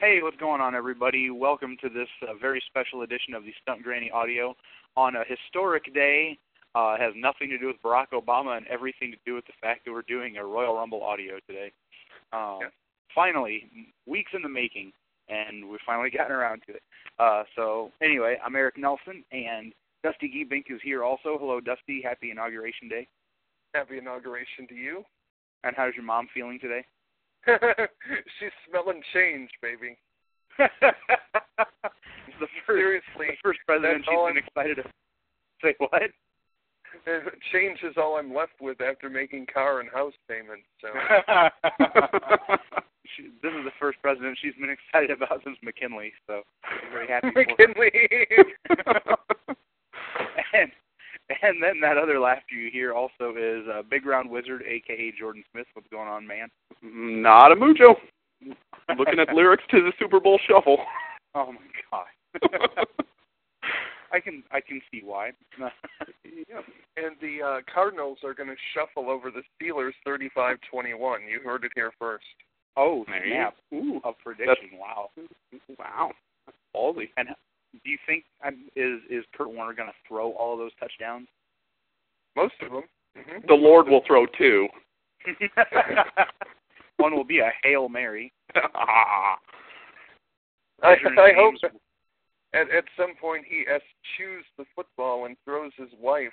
Hey, what's going on, everybody? Welcome to this very special edition of the Stunt Granny Audio on a historic day. Has nothing to do with Barack Obama and everything to do with the fact that we're doing a Royal Rumble audio today. Finally, weeks in the making, and we've finally gotten around to it. So anyway, I'm Eric Nelson, and Dusty Geebink is here also. Hello, Dusty. Happy Inauguration Day. Happy Inauguration to you. And how's your mom feeling today? She's smelling change, baby. Seriously, the first president she's been excited to say what? Change is all I'm left with after making car and house payments. So. This is the first president she's been excited about since McKinley, so I'm very happy McKinley. And then that other laugh you hear also is Big Round Wizard, a.k.a. Jordan Smith. What's going on, man? Not a mucho. Looking at lyrics to the Super Bowl Shuffle. Oh, my God. I can see why. Yeah. And the Cardinals are going to shuffle over the Steelers 35-21. You heard it here first. Oh, snap. Ooh, a prediction. Wow. Wow. That's ballsy. And do you think, is Kurt Warner going to throw all of those touchdowns? Most of them. Mm-hmm. The Lord will throw two. One will be a Hail Mary. I hope at some point he eschews the football and throws his wife.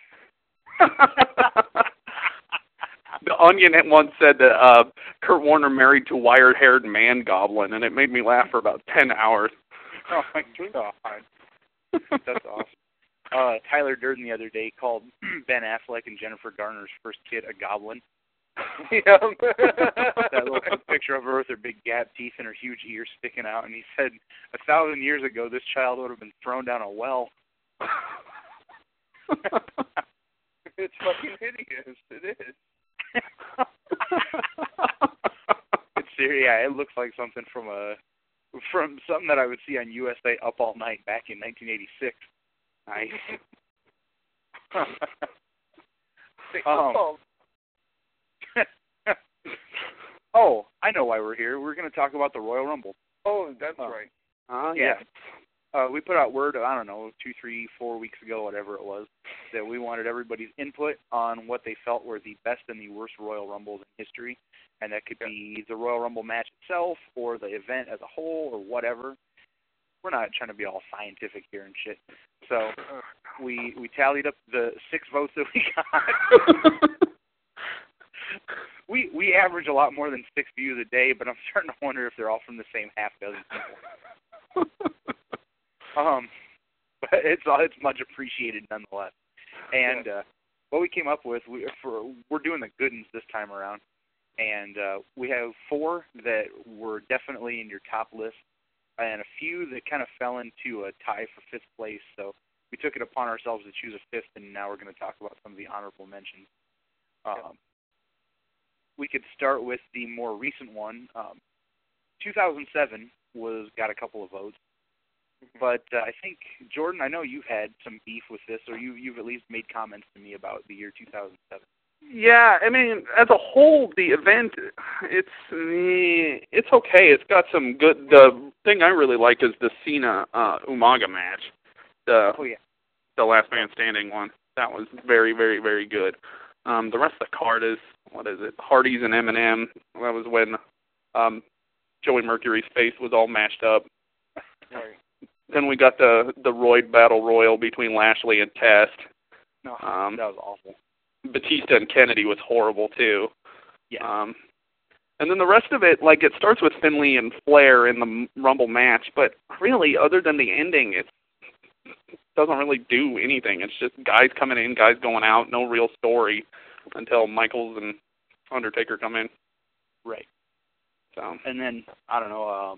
The Onion once said that Kurt Warner married to wire-haired man goblin, and it made me laugh for about 10 hours. Oh, my God. That's awesome. Tyler Durden the other day called Ben Affleck and Jennifer Garner's first kid a goblin. Yeah. That little picture of her with her big gap teeth and her huge ears sticking out, and he said 1,000 years ago this child would have been thrown down a well. It's fucking hideous. It is. It's serious. Yeah, it looks like something from something that I would see on USA Up All Night back in 1986. Nice. Oh, I know why we're here. We're going to talk about the Royal Rumble. Oh, that's right. Yeah. We put out word, I don't know, 2, 3, 4 weeks ago, whatever it was, that we wanted everybody's input on what they felt were the best and the worst Royal Rumbles in history. And that could be the Royal Rumble match itself or the event as a whole or whatever. We're not trying to be all scientific here and shit. So we tallied up the 6 votes that we got. We average a lot more than 6 views a day, but I'm starting to wonder if they're all from the same half dozen people. But it's much appreciated nonetheless. And what we came up with, we're doing the good ones this time around, and we have 4 that were definitely in your top list, and a few that kind of fell into a tie for 5th place. So we took it upon ourselves to choose a 5th, and now we're going to talk about some of the honorable mentions. We could start with the more recent one. 2007 got a couple of votes. But I think, Jordan, I know you've had some beef with this, or you've at least made comments to me about the year 2007. Yeah, I mean, as a whole, the event, it's okay. It's got some good. The thing I really like is the Cena Umaga match. The Last Man Standing one. That was very, very, very good. The rest of the card is, what is it, Hardy's and Eminem. That was when Joey Mercury's face was all mashed up. Right. Then we got the Royd Battle Royal between Lashley and Test. No, that was awful. Batista and Kennedy was horrible, too. Yeah. And then the rest of it, like, it starts with Finlay and Flair in the Rumble match, but really, other than the ending, it doesn't really do anything. It's just guys coming in, guys going out, no real story until Michaels and Undertaker come in. Right. So. And then, I don't know,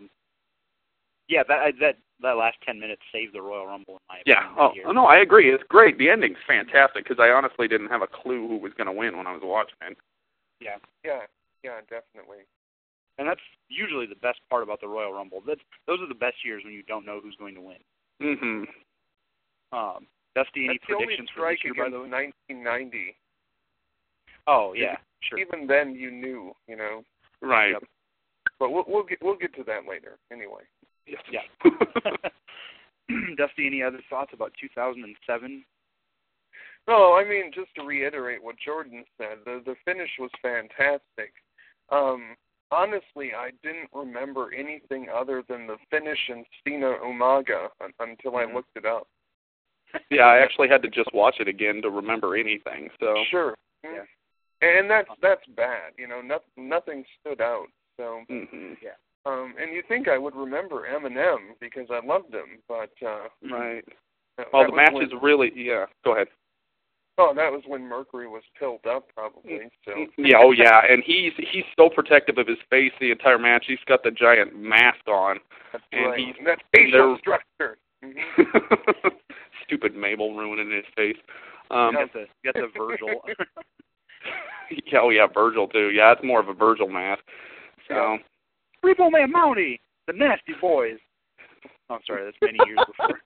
that last 10 minutes saved the Royal Rumble in my opinion. Yeah, no, I agree. It's great. The ending's fantastic because I honestly didn't have a clue who was going to win when I was watching it. Yeah. Yeah, definitely. And that's usually the best part about the Royal Rumble. Those are the best years when you don't know who's going to win. Mm-hmm. Dusty, any predictions for this year, by the way? 1990. Oh, yeah, sure. Even then, you knew, you know. Right. But we'll get to that later. Anyway. Yes. Yeah. Dusty, any other thoughts about 2007? No, I mean, just to reiterate what Jordan said, the finish was fantastic. Honestly, I didn't remember anything other than the finish in Cena Umaga until I looked it up. Yeah, I actually had to just watch it again to remember anything. So sure. Yeah. And that's bad. You know, nothing stood out. So yeah. And you think I would remember Eminem because I loved him, but right. Well, the match is really Go ahead. Oh, that was when Mercury was pilled up, probably. So. Yeah, oh yeah, and he's so protective of his face the entire match. He's got the giant mask on. That's and right. That facial structure. Stupid Mabel ruining his face. Got the Virgil. Yeah, oh yeah, Virgil too. Yeah, it's more of a Virgil mask. So. Repo Man Mountie, the Nasty Boys. Oh, sorry, that's many years before.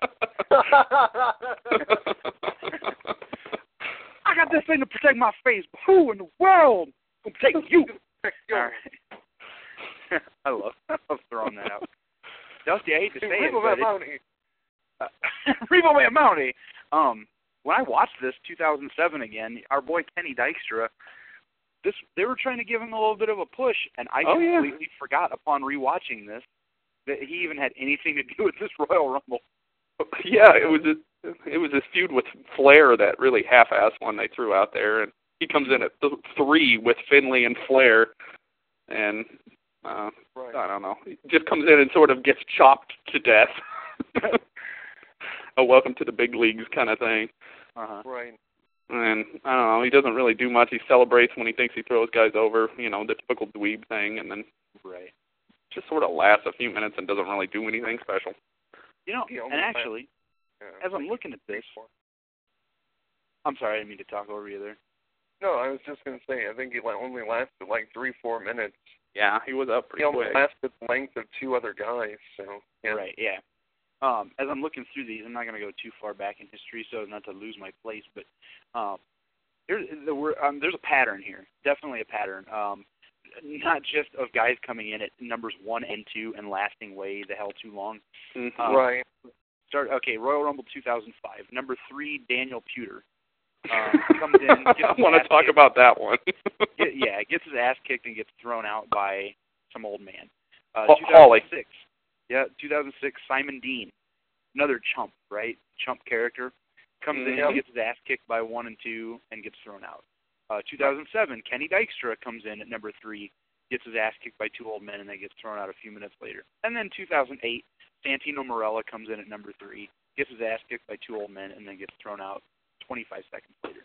I got this thing to protect my face, but who in the world will protect you? All right. I love throwing that out. Dusty, I hate to say it, but Repo Man Mountie. When I watched this 2007 again, our boy Kenny Dykstra, they were trying to give him a little bit of a push, and I completely forgot upon rewatching this that he even had anything to do with this Royal Rumble. Yeah, it was this feud with Flair, that really half-assed one they threw out there, and he comes in at 3 with Finlay and Flair, and I don't know, he just comes in and sort of gets chopped to death. A welcome to the big leagues kind of thing. Right. And I don't know, he doesn't really do much. He celebrates when he thinks he throws guys over, the typical dweeb thing, and then just sort of lasts a few minutes and doesn't really do anything special. And actually, as I'm looking at this, I'm sorry, I didn't mean to talk over you there. No, I was just going to say, I think he only lasted like 3-4 minutes. Yeah, he was up pretty quick. He only lasted the length of 2 other guys, so, yeah. Right, yeah. As I'm looking through these, I'm not going to go too far back in history so not to lose my place, but there's a pattern here, definitely a pattern. Not just of guys coming in at numbers 1 and 2 and lasting way the hell too long. Right. Royal Rumble 2005. Number 3, Daniel Puder. Comes in. I want to talk about that one. Gets his ass kicked and gets thrown out by some old man. Holly. 2006. Yeah, 2006, Simon Dean. Another chump, right? Chump character. Comes in, gets his ass kicked by 1 and 2, and gets thrown out. 2007, Kenny Dykstra comes in at number 3, gets his ass kicked by 2 old men, and then gets thrown out a few minutes later. And then 2008, Santino Marella comes in at number 3, gets his ass kicked by 2 old men, and then gets thrown out 25 seconds later.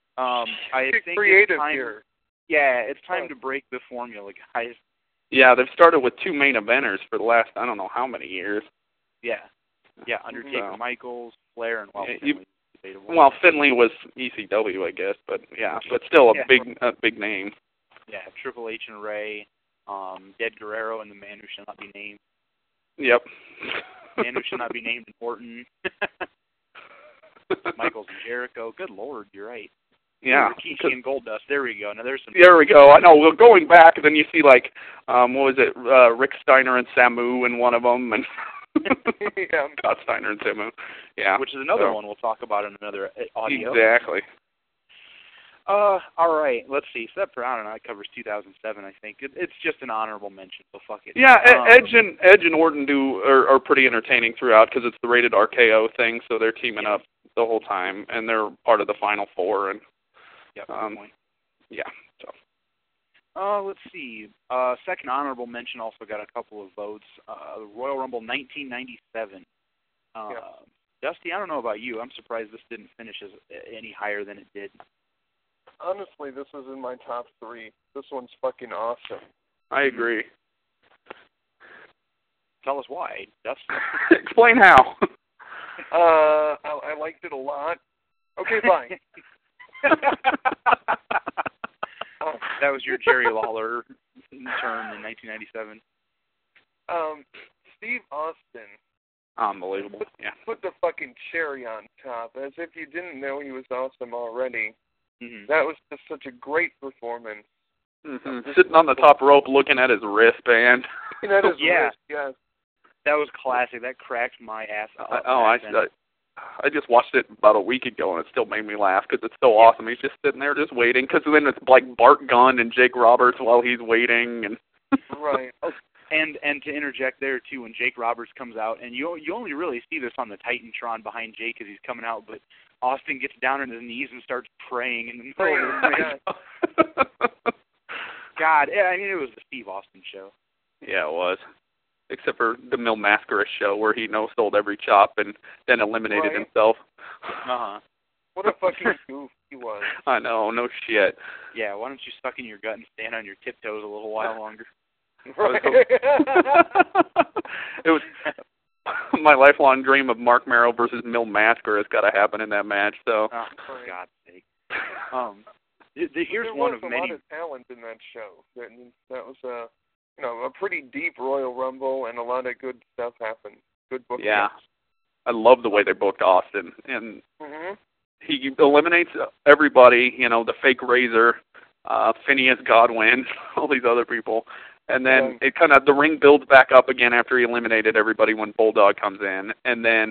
I think creative it's time, here. Yeah, it's time to break the formula, guys. Yeah, they've started with 2 main eventers for the last, I don't know how many years. Yeah, Undertaker, Michaels, Flair, and Finlay. Well, Finlay was ECW, I guess, but still a big name. Yeah, Triple H and Ray, Dead Guerrero, and the man who shall not be named. Yep. Man who shall not be named, Orton. Michaels and Jericho. Good Lord, you're right. Yeah. Rikishi and Goldust. There we go. Now there's some. There we go. I know. Well, going back, then you see like, what was it? Rick Steiner and Samu in one of them, and Scott Steiner and Samu. Yeah. Which is another one we'll talk about in another audio. Exactly. All right. Let's see. Seth Brown and I covers 2007. I think it's just an honorable mention. So fuck it. Yeah. Edge and Orton are pretty entertaining throughout because it's the rated RKO thing, so they're teaming up the whole time, and they're part of the Final Four. And point. Yeah. So. Let's see. Second honorable mention also got a couple of votes. Royal Rumble 1997. Dusty, I don't know about you. I'm surprised this didn't finish any higher than it did. Honestly, this is in my top 3. This one's fucking awesome. I agree. Tell us why, Dusty. Explain how. I liked it a lot. Okay, bye. That was your Jerry Lawler term in 1997. Steve Austin. Unbelievable. Put the fucking cherry on top, as if you didn't know he was awesome already. Mm-hmm. That was just such a great performance. Mm-hmm. Sitting on the top rope looking at his wristband. Looking at his wrist, yes. That was classic. That cracked my ass up. I just watched it about a week ago, and it still made me laugh because it's so awesome. He's just sitting there just waiting, because then it's like Bart Gunn and Jake Roberts while he's waiting. And Right. And to interject there, too, when Jake Roberts comes out, and you only really see this on the Titantron behind Jake as he's coming out, but Austin gets down on his knees and starts praying in the middle of the ring. God, yeah, I mean, it was the Steve Austin show. Yeah, it was. Except for the Mil Mascaras show where he no-sold every chop and then eliminated himself. Uh-huh. What a fucking goof he was. I know, no shit. Yeah, why don't you suck in your gut and stand on your tiptoes a little while longer? Right. It was my lifelong dream of Mark Merrow versus Mil Mascaras got to happen in that match. So. Oh, for God's sake. Here's there one was of a many. lot of talent in that show. That was a pretty deep Royal Rumble, and a lot of good stuff happened. Good booking. Yeah, I love the way they booked Austin, and he eliminates everybody. You know, the fake Razor, Phineas Godwin, all these other people. And then the ring builds back up again after he eliminated everybody when Bulldog comes in. And then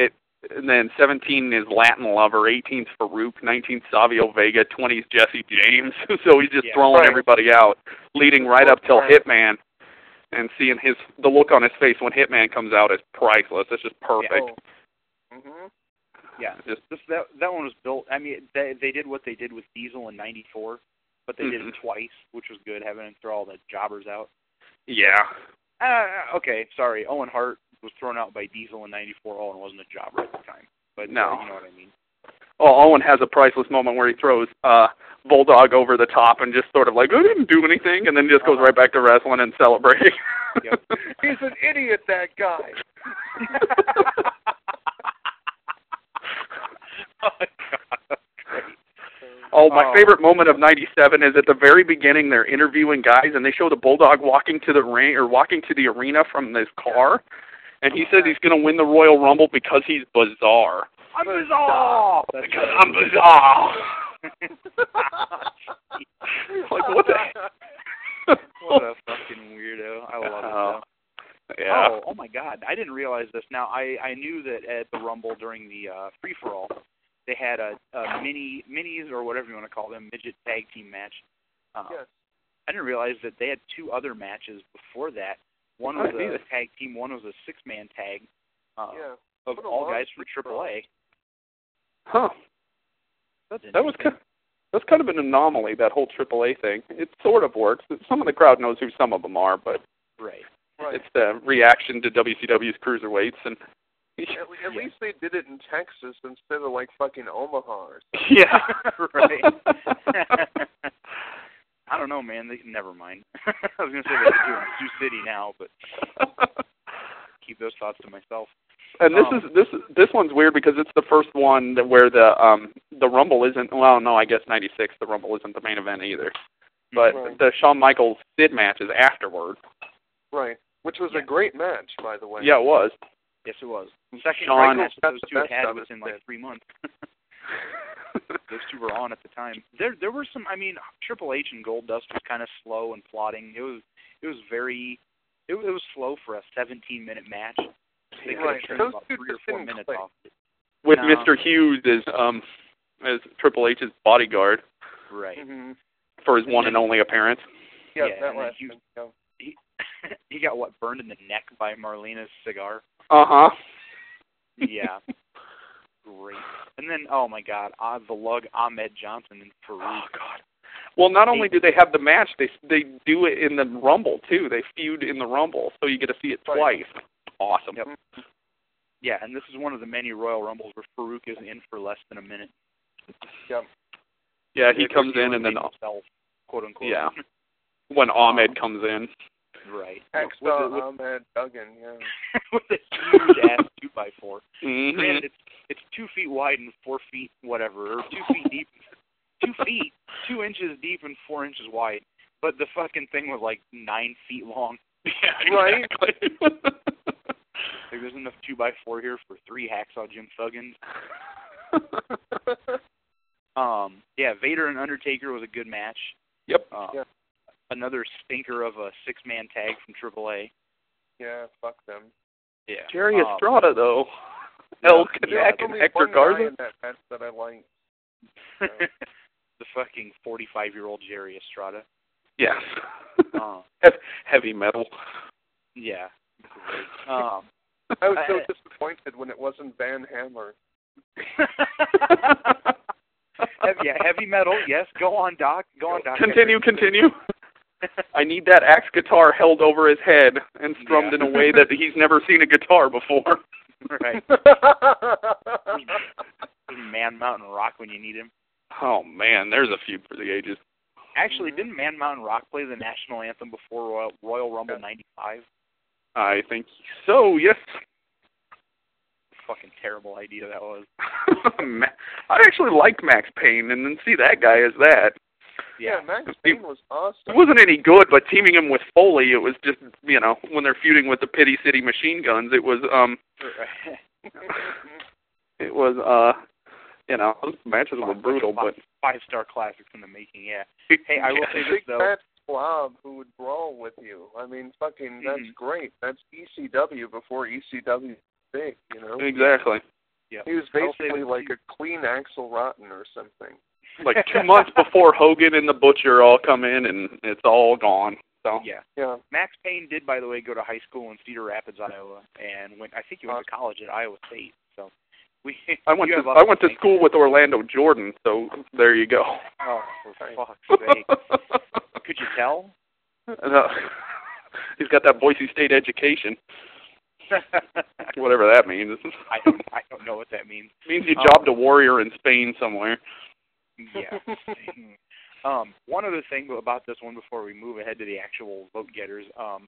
17 is Latin Lover, 18's Farouk, 19's Savio Vega, 20's Jesse James. So he's just throwing everybody out, leading right up till Hitman. And seeing the look on his face when Hitman comes out is priceless. It's just perfect. Yeah, that one was built. I mean, they did what they did with Diesel in '94. But they did it twice, which was good, having him throw all the jobbers out. Yeah. Okay, sorry. Owen Hart was thrown out by Diesel in '94. Owen wasn't a jobber at the time. But no. You know what I mean. Oh, Owen has a priceless moment where he throws Bulldog over the top and just sort of like, I didn't do anything, and then just goes right back to wrestling and celebrating. Yep. He's an idiot, that guy. Oh, my God. Oh, my favorite moment of '97 is at the very beginning. They're interviewing guys, and they show the Bulldog walking to the ring or walking to the arena from this car, and he says he's going to win the Royal Rumble because he's bizarre. I'm bizarre. Because I'm bizarre. Like, what the? What a fucking weirdo! I love it. Yeah. Oh my God! I didn't realize this. Now I knew that at the Rumble during the free for all, they had a minis or whatever you want to call them, midget tag team match. Yes. I didn't realize that they had two other matches before that. One was a tag team, one was a 6-man tag of all guys from AAA. Huh. That's kind of an anomaly, that whole AAA thing. It sort of works. Some of the crowd knows who some of them are, but it's the reaction to WCW's cruiserweights. And at least they did it in Texas instead of like fucking Omaha or something. Yeah, right. I don't know, man. Never mind. I was going to say they could do it in Sioux City now, but keep those thoughts to myself. And this one's weird because it's the first one where the Rumble isn't. Well, no, I guess '96 the Rumble isn't the main event either. But the Shawn Michaels Sid match is afterward. Right, which was a great match, by the way. Yeah, it was. Yes, it was. The second match that those two had within like 3 months. Those two were on at the time. There were some. I mean, Triple H and Goldust was kind of slow and plodding. It was slow for a 17-minute match. They could have trimmed about 3 or 4 minutes off it. With Mr. Hughes as Triple H's bodyguard. Right. For his one and only appearance. Yeah, that last he got burned in the neck by Marlena's cigar. Yeah. Great. And then, oh my God, the lug Ahmed Johnson and Farouk. Oh God. Well, not only do they have the match, they do it in the Rumble too. They feud in the Rumble, so you get to see it twice. Awesome. Yep. Yeah, and this is one of the many Royal Rumbles where Farouk is in for less than a minute. Yep. Yeah, he comes in and then himself, quote unquote. Yeah. When Ahmed comes in. Right. Ahmed Duggan, yeah. With a huge ass 2x4. Mm-hmm. It's 2 feet wide and 4 feet whatever, or 2 feet deep. 2 feet, 2 inches deep and 4 inches wide. But the fucking thing was like 9 feet long. Yeah, exactly. Like, there's enough 2x4 here for 3 Hacksaw Jim Thuggins. Yeah, Vader and Undertaker was a good match. Yep. Another stinker of a 6-man tag from AAA. Yeah, fuck them. Yeah. Jerry Estrada, though. El Canek and Hector Garza. In that match that I liked. The fucking 45-year-old Jerry Estrada. Yes. Heavy metal. Yeah. Great. I was so disappointed when it wasn't Van Hammer. Heavy metal. Yes. Go on, Doc. Continue. I need that axe guitar held over his head and strummed in a way that he's never seen a guitar before. Right. Man Mountain Rock when you need him. Oh, man, there's a feud for the ages. Actually, didn't Man Mountain Rock play the national anthem before Royal Rumble 95? I think so, yes. Fucking terrible idea that was. I actually liked Max Payne, and then see that guy as that. Yeah, Max Payne was awesome. It wasn't any good, but teaming him with Foley, it was just, when they're feuding with the Pity City Machine Guns, it was, those matches were brutal, but... 5-star classics in the making, yeah. Hey, I will say this, though. Big fat slob who would brawl with you. I mean, fucking, that's great. That's ECW before ECW was big, Exactly. Yeah. He was basically like a clean Axl Rotten or something. Like 2 months before Hogan and the Butcher all come in, and it's all gone. So yeah. Max Payne did, by the way, go to high school in Cedar Rapids, Iowa, and I think he went to college at Iowa State. So I went to school with Orlando Jordan. So there you go. Oh, for fuck's sake! Could you tell? He's got that Boise State education. Whatever that means. I don't know what that means. It means you jobbed a warrior in Spain somewhere. Yeah. One other thing about this one before we move ahead to the actual vote getters,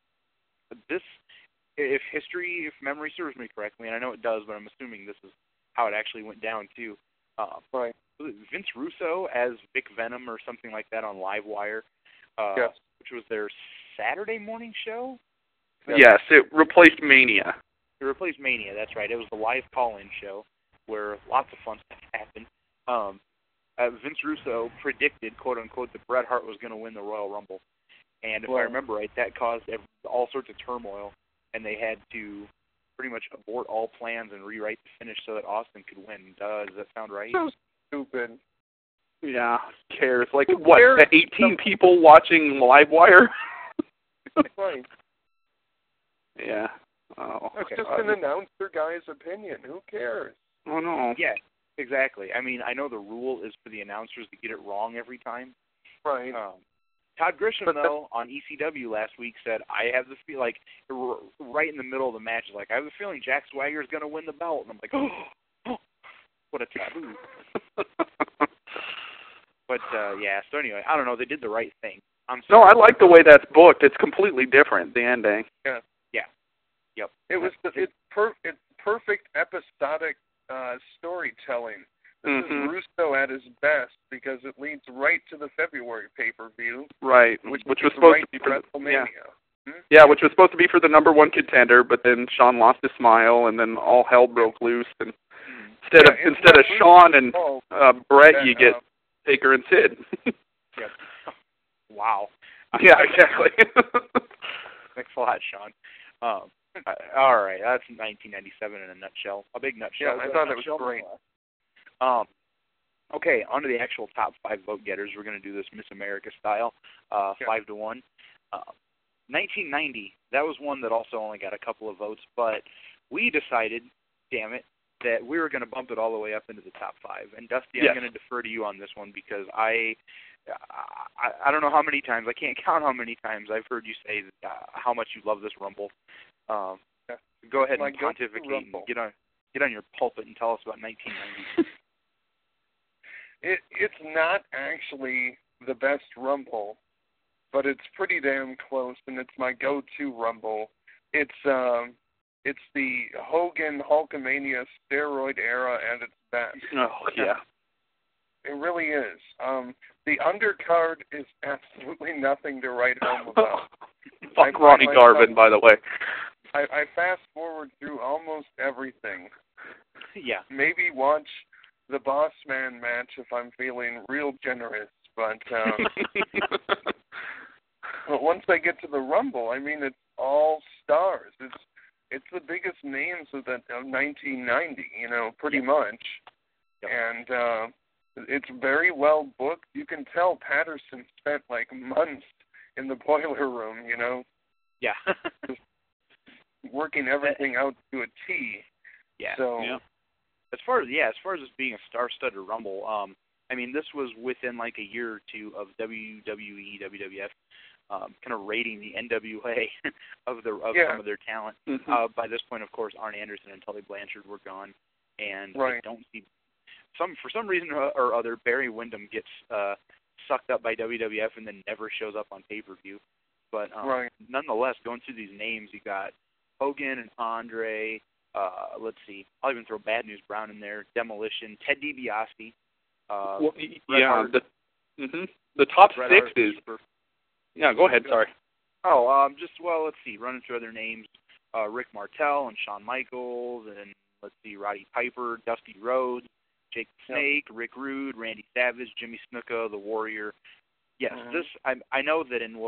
if memory serves me correctly, and I know it does, but I'm assuming this is how it actually went down too. Right. Vince Russo as Vic Venom or something like that on Livewire, which was their Saturday morning show. Yes, it replaced Mania. It replaced Mania, that's right. It was the live call-in show where lots of fun stuff happened. Vince Russo predicted, quote-unquote, that Bret Hart was going to win the Royal Rumble. And if I remember right, that caused all sorts of turmoil, and they had to pretty much abort all plans and rewrite the finish so that Austin could win. Does that sound right? So stupid. Yeah, who cares? Like, what, the 18 people watching Livewire? Right. Yeah. Oh, it's just an announcer guy's opinion. Who cares? Oh, no. Yeah, exactly. I mean, I know the rule is for the announcers to get it wrong every time. Right. Todd Grisham, though, on ECW last week said, I have the feel like, right in the middle of the match, like, I have a feeling Jack Swagger is going to win the belt. And I'm like, oh, what a taboo. But, so anyway, I don't know. They did the right thing. No, I like the way that's booked. It's completely different, the ending. Yeah. Yeah. Yep. It's perfect episodic storytelling. This is Russo at his best because it leads right to the February pay-per-view. Right, which was supposed to be for WrestleMania. Yeah, which was supposed to be for the #1 contender, but then Shawn lost his smile, and then all hell broke loose. And instead of Shawn and Bret, you get Taker and Sid. Yep. Wow. Yeah, exactly. Thanks a lot, Sean. All right, that's 1997 in a nutshell. A big nutshell. Yeah, I thought it was great. Okay, on to the actual top 5 vote getters. We're going to do this Miss America style, 5 to 1. 1990, that was one that also only got a couple of votes, but we decided, damn it, that we were going to bump it all the way up into the top 5. And Dusty, I'm going to defer to you on this one because I don't know how many times, I can't count how many times I've heard you say how much you love this Rumble. Go ahead and pontificate and get on your pulpit and tell us about 1990. It's not actually the best Rumble, but it's pretty damn close, and it's my go-to Rumble. It's the Hogan Hulkamania steroid era at its best. Oh, yeah. It really is. The undercard is absolutely nothing to write home about. Fuck Ronnie Garvin, by the way. I fast-forward through almost everything. Yeah. Maybe watch the Boss Man match if I'm feeling real generous, but but once I get to the Rumble, I mean, it's all stars. It's it's the biggest names of 1990. Pretty Yep. much. Yep. And it's very well booked. You can tell Patterson spent like months in the boiler room. Yeah. Working everything out to a T. Yeah. So. Yeah. As far as this being a star-studded Rumble, I mean, this was within like a year or two of WWE, WWF, kind of rating the NWA of some of their talent. Mm-hmm. By this point, of course, Arn Anderson and Tully Blanchard were gone, and Right. I don't see for some reason or other, Barry Windham gets sucked up by WWF and then never shows up on pay-per-view. But Right. nonetheless, going through these names, you got Hogan and Andre. Let's see. I'll even throw Bad News Brown in there. Demolition. Ted DiBiase. Well, Bret yeah. Hart. The top Bret six Hart, is. Super. Yeah, go ahead. Sorry. Oh, let's see. Running through other names. Rick Martel and Shawn Michaels, and let's see, Roddy Piper, Dusty Rhodes, Jake the Snake, Rick Rude, Randy Savage, Jimmy Snuka, The Warrior. Yes, this I know that in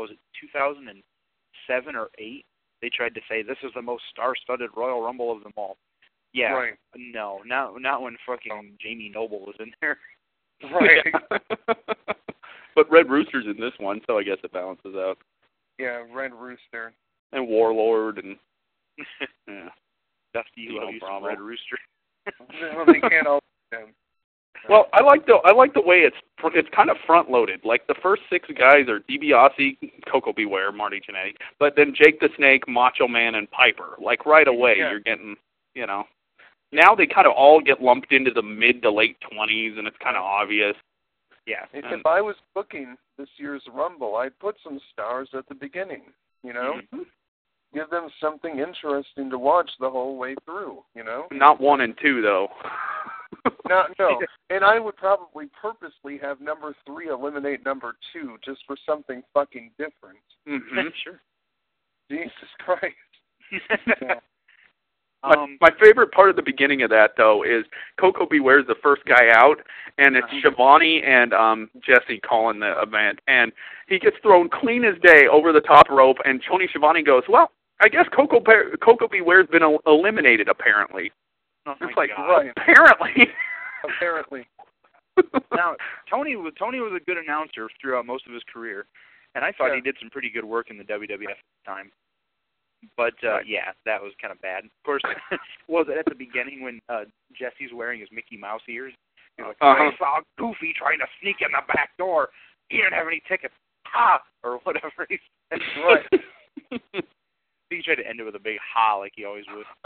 2007 or 8, they tried to say this is the most star-studded Royal Rumble of them all. Yeah, Right. No, not when fucking Jamie Noble was in there. Right. But Red Rooster's in this one, so I guess it balances out. Yeah, Red Rooster. And Warlord and yeah. Dusty Dino Rhodes, Bravo. Red Rooster. No, they can't all do them. Well, I like the way it's kind of front loaded. Like the first 6 guys are DiBiase, Coco Beware, Marty Jannetty, but then Jake the Snake, Macho Man, and Piper. Like right away, you're getting, Now they kind of all get lumped into the mid to late 20s, and it's kind of obvious. Yeah. If I was booking this year's Rumble, I'd put some stars at the beginning. Mm-hmm. Give them something interesting to watch the whole way through. Not 1 and 2 though. No. And I would probably purposely have number 3 eliminate number 2 just for something fucking different. Mm-hmm. Sure. Jesus Christ. Yeah. My favorite part of the beginning of that, though, is Coco Beware's the first guy out, and it's Shivani and Jesse calling the event, and he gets thrown clean as day over the top rope, and Tony Schiavone goes, well, I guess Coco Beware's been eliminated, apparently. Oh my it's like, God. right. Apparently. Apparently. Now, Tony was a good announcer throughout most of his career, and I thought he did some pretty good work in the WWF at the time. But, yeah, that was kind of bad. Of course, was it at the beginning when Jesse's wearing his Mickey Mouse ears? He was like, I saw Goofy trying to sneak in the back door. He didn't have any tickets. Ha! Or whatever he said. Right. He tried to end it with a big ha like he always would.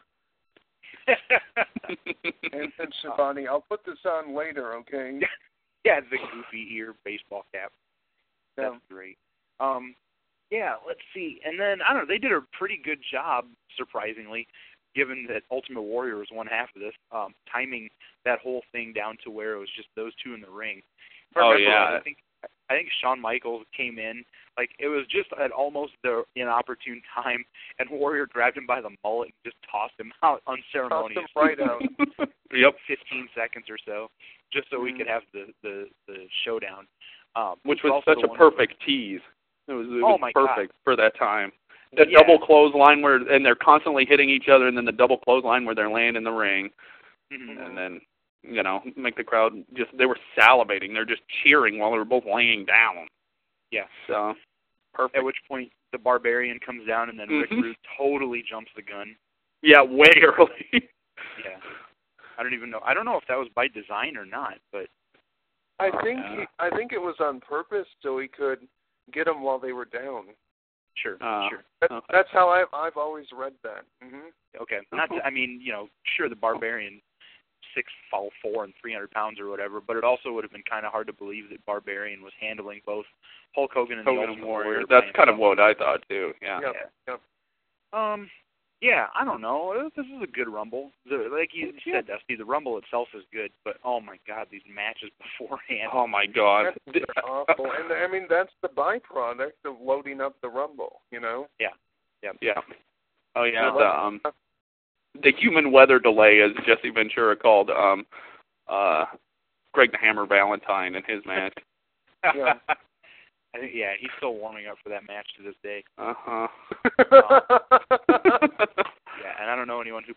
And Shivani, I'll put this on later, okay? Yeah, the Goofy ear baseball cap. That's great. Yeah, let's see. And then, I don't know, they did a pretty good job, surprisingly, given that Ultimate Warrior was one half of this, timing that whole thing down to where it was just those two in the ring. I think Shawn Michaels came in, like, it was just at almost the inopportune time, and Warrior grabbed him by the mullet and just tossed him out unceremoniously. Tossed him right out. Yep. 15 seconds or so, just so we could have the showdown. Which was such a perfect tease. It was perfect for that time. The double clothesline and they're constantly hitting each other, and then the double clothesline where they're laying in the ring. Mm-hmm. And then, make the crowd they were salivating. They're just cheering while they were both laying down. Yeah. So, perfect. At which point the Barbarian comes down, and then Rick Rude totally jumps the gun. Yeah, way early. Yeah. I don't even know. I don't know if that was by design or not, but I think it was on purpose so he could get them while they were down. Sure. That's how I've always read that. Mm-hmm. Okay. Sure, the Barbarian 6'4" and 300 pounds or whatever, but it also would have been kind of hard to believe that Barbarian was handling both Hulk Hogan and the Ultimate Warrior. That's kind of what I thought too. Yeah. Yep. Yeah, I don't know. This is a good Rumble. Like you said, Dusty, the Rumble itself is good, but oh my God, these matches beforehand. Oh my God. That's awful. And that's the byproduct of loading up the Rumble, Yeah. Yeah. Oh yeah. The human weather delay, as Jesse Ventura called Greg the Hammer Valentine in his match. Yeah. I think, he's still warming up for that match to this day. Uh-huh.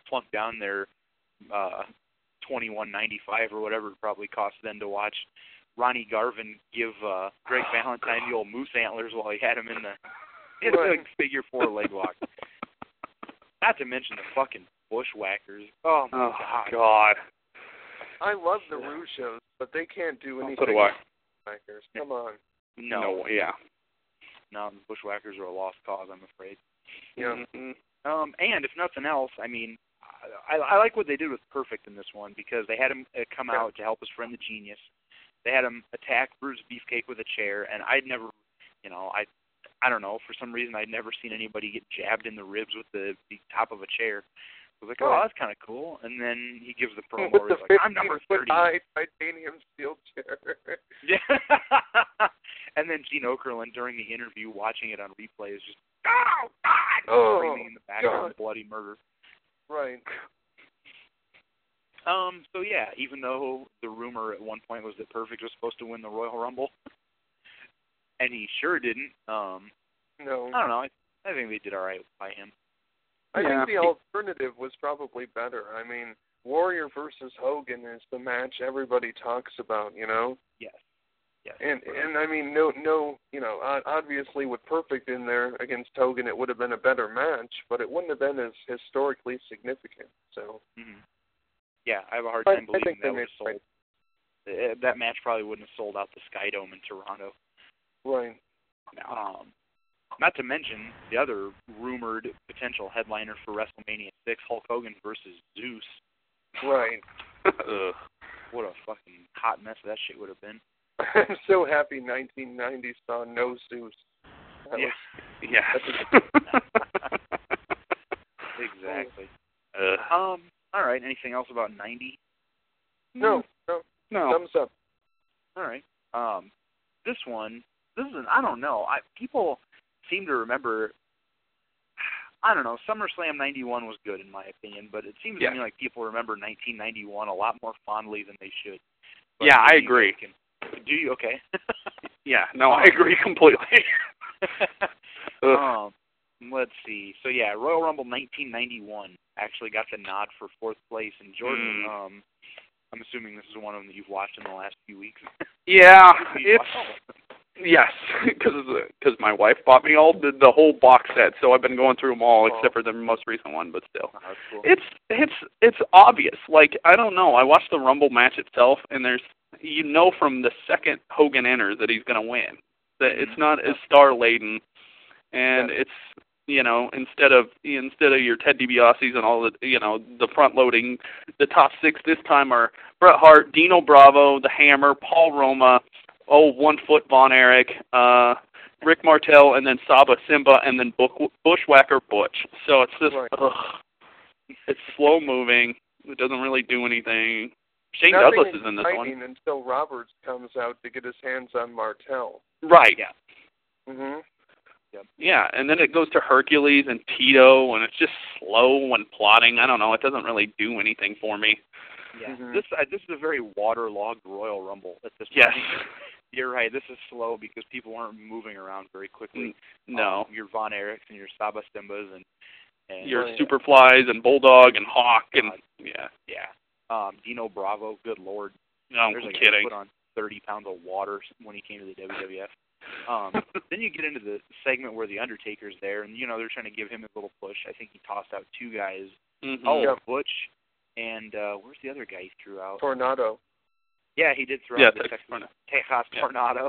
plunk down their $21.95 or whatever it probably cost them to watch Ronnie Garvin give Greg Valentine the old moose antlers while he had him in the like, figure 4 leg lock. Not to mention the fucking bushwhackers. Oh my God. I love the Rue shows, but they can't do anything. So do I. Bushwhackers. Come on. No, No, the bushwhackers are a lost cause, I'm afraid. Yeah. Mm-hmm. And if nothing else, I mean, I like what they did with Perfect in this one because they had him come out to help his friend the Genius. They had him attack Bruce Beefcake with a chair, and I'd never, you know, I don't know, for some reason I'd never seen anybody get jabbed in the ribs with the top of a chair. I was like, oh, that's kind of cool. And then he gives the promo where he's like, I'm number 30. Titanium steel chair. Yeah. And then Gene Okerlund during the interview watching it on replay is just, oh, God! Screaming in the background, bloody murder. Right. So yeah, even though the rumor at one point was that Perfect was supposed to win the Royal Rumble, and he sure didn't. No. I don't know. I think they did all right by him. I think the alternative was probably better. I mean, Warrior versus Hogan is the match everybody talks about, you know? Yes. And I mean, no, you know, obviously with Perfect in there against Hogan, it would have been a better match, but it wouldn't have been as historically significant. So. Mm-hmm. Yeah, I have a hard time believing that would have sold. Right. That match probably wouldn't have sold out the Sky Dome in Toronto. Right. Not to mention the other rumored potential headliner for WrestleMania 6, Hulk Hogan versus Zeus. Right. What a fucking hot mess that shit would have been. I'm so happy 1990 saw no Zeus. Exactly. All right. Anything else about 90? No. Thumbs up. All right. This is I don't know. People seem to remember. I don't know. SummerSlam 91 was good in my opinion, but it seems to me like people remember 1991 a lot more fondly than they should. But yeah, I agree. Do you? Okay. Yeah. No, I agree completely. Let's see. So yeah, Royal Rumble 1991 actually got the nod for 4th place, and Jordan. I'm assuming this is one of them that you've watched in the last few weeks. Yeah, yes, because my wife bought me all the whole box set, so I've been going through them all except for the most recent one. But still, that's cool. It's obvious. Like, I don't know. I watched the Rumble match itself, and there's from the second Hogan enters that he's going to win. That it's not as star laden, and it's instead of your Ted DiBiase's and all the the front loading, the top 6 this time are Bret Hart, Dino Bravo, the Hammer, Paul Roma, 1 Foot Von Erich, Rick Martel, and then Saba Simba, and then Bushwhacker Butch. So it's just it's slow moving. It doesn't really do anything. Shane Douglas is in this one until Roberts comes out to get his hands on Martel. Right. Yeah. Mhm. Yeah, and then it goes to Hercules and Tito, and it's just slow when plotting. I don't know. It doesn't really do anything for me. Yeah, this is a very waterlogged Royal Rumble at this point. Yes. You're right. This is slow because people aren't moving around very quickly. No. Your Von Erichs and your Saba Simbas and your Superflies and Bulldog and Hawk and Dino Bravo. Good Lord. No, I'm kidding. Put on 30 pounds of water when he came to the WWF. Then you get into the segment where the Undertaker's there, and they're trying to give him a little push. I think he tossed out 2 guys. Mm-hmm. Butch and where's the other guy he threw out? Tornado. Yeah, he did throw out the Tejas Tornado.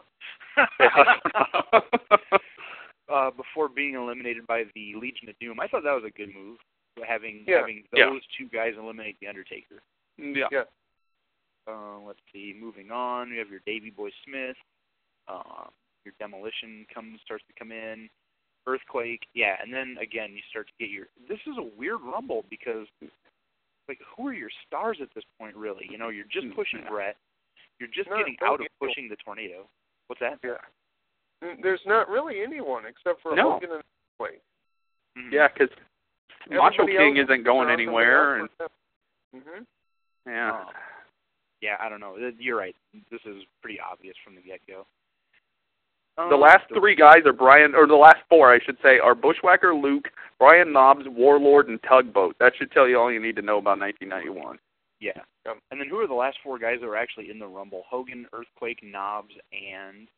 Before being eliminated by the Legion of Doom. I thought that was a good move, having those 2 guys eliminate the Undertaker. Yeah. Let's see. Moving on, we have your Davey Boy Smith. Your Demolition starts to come in. Earthquake, and then again you start to get this is a weird Rumble because who are your stars at this point really? You're just pushing Brett. You're just getting out of pushing the Tornado. What's that? Yeah. There's not really anyone except for Hogan and Earthquake. Mm-hmm. Yeah, because Macho King isn't going anywhere. And I don't know. You're right. This is pretty obvious from the get-go. The last 3 guys are the last 4, I should say, are Bushwhacker Luke, Brian Knobbs, Warlord, and Tugboat. That should tell you all you need to know about 1991. Yeah. And then who are the last four guys that were actually in the Rumble? Hogan, Earthquake, Knobbs, and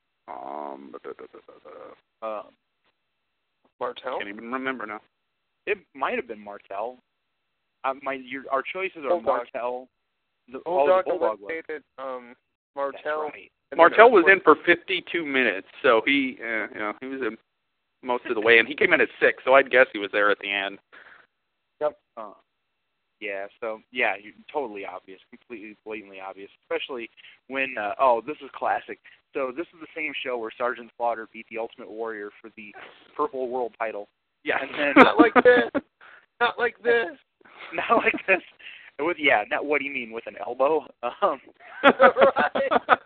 Martel? Can't even remember now. It might have been Martel. Our choices are Martel. The Bulldog eliminated Martel. That's right. Martel was in for 52 minutes, so he was in most of the way, and he came in at 6, so I'd guess he was there at the end. Yep. Yeah, so, you're totally obvious, completely blatantly obvious, especially when, this is classic. So this is the same show where Sergeant Slaughter beat the Ultimate Warrior for the Purple World title. Yeah. And then, Not like this. Not like this. Not like this. Not what do you mean, with an elbow? Right.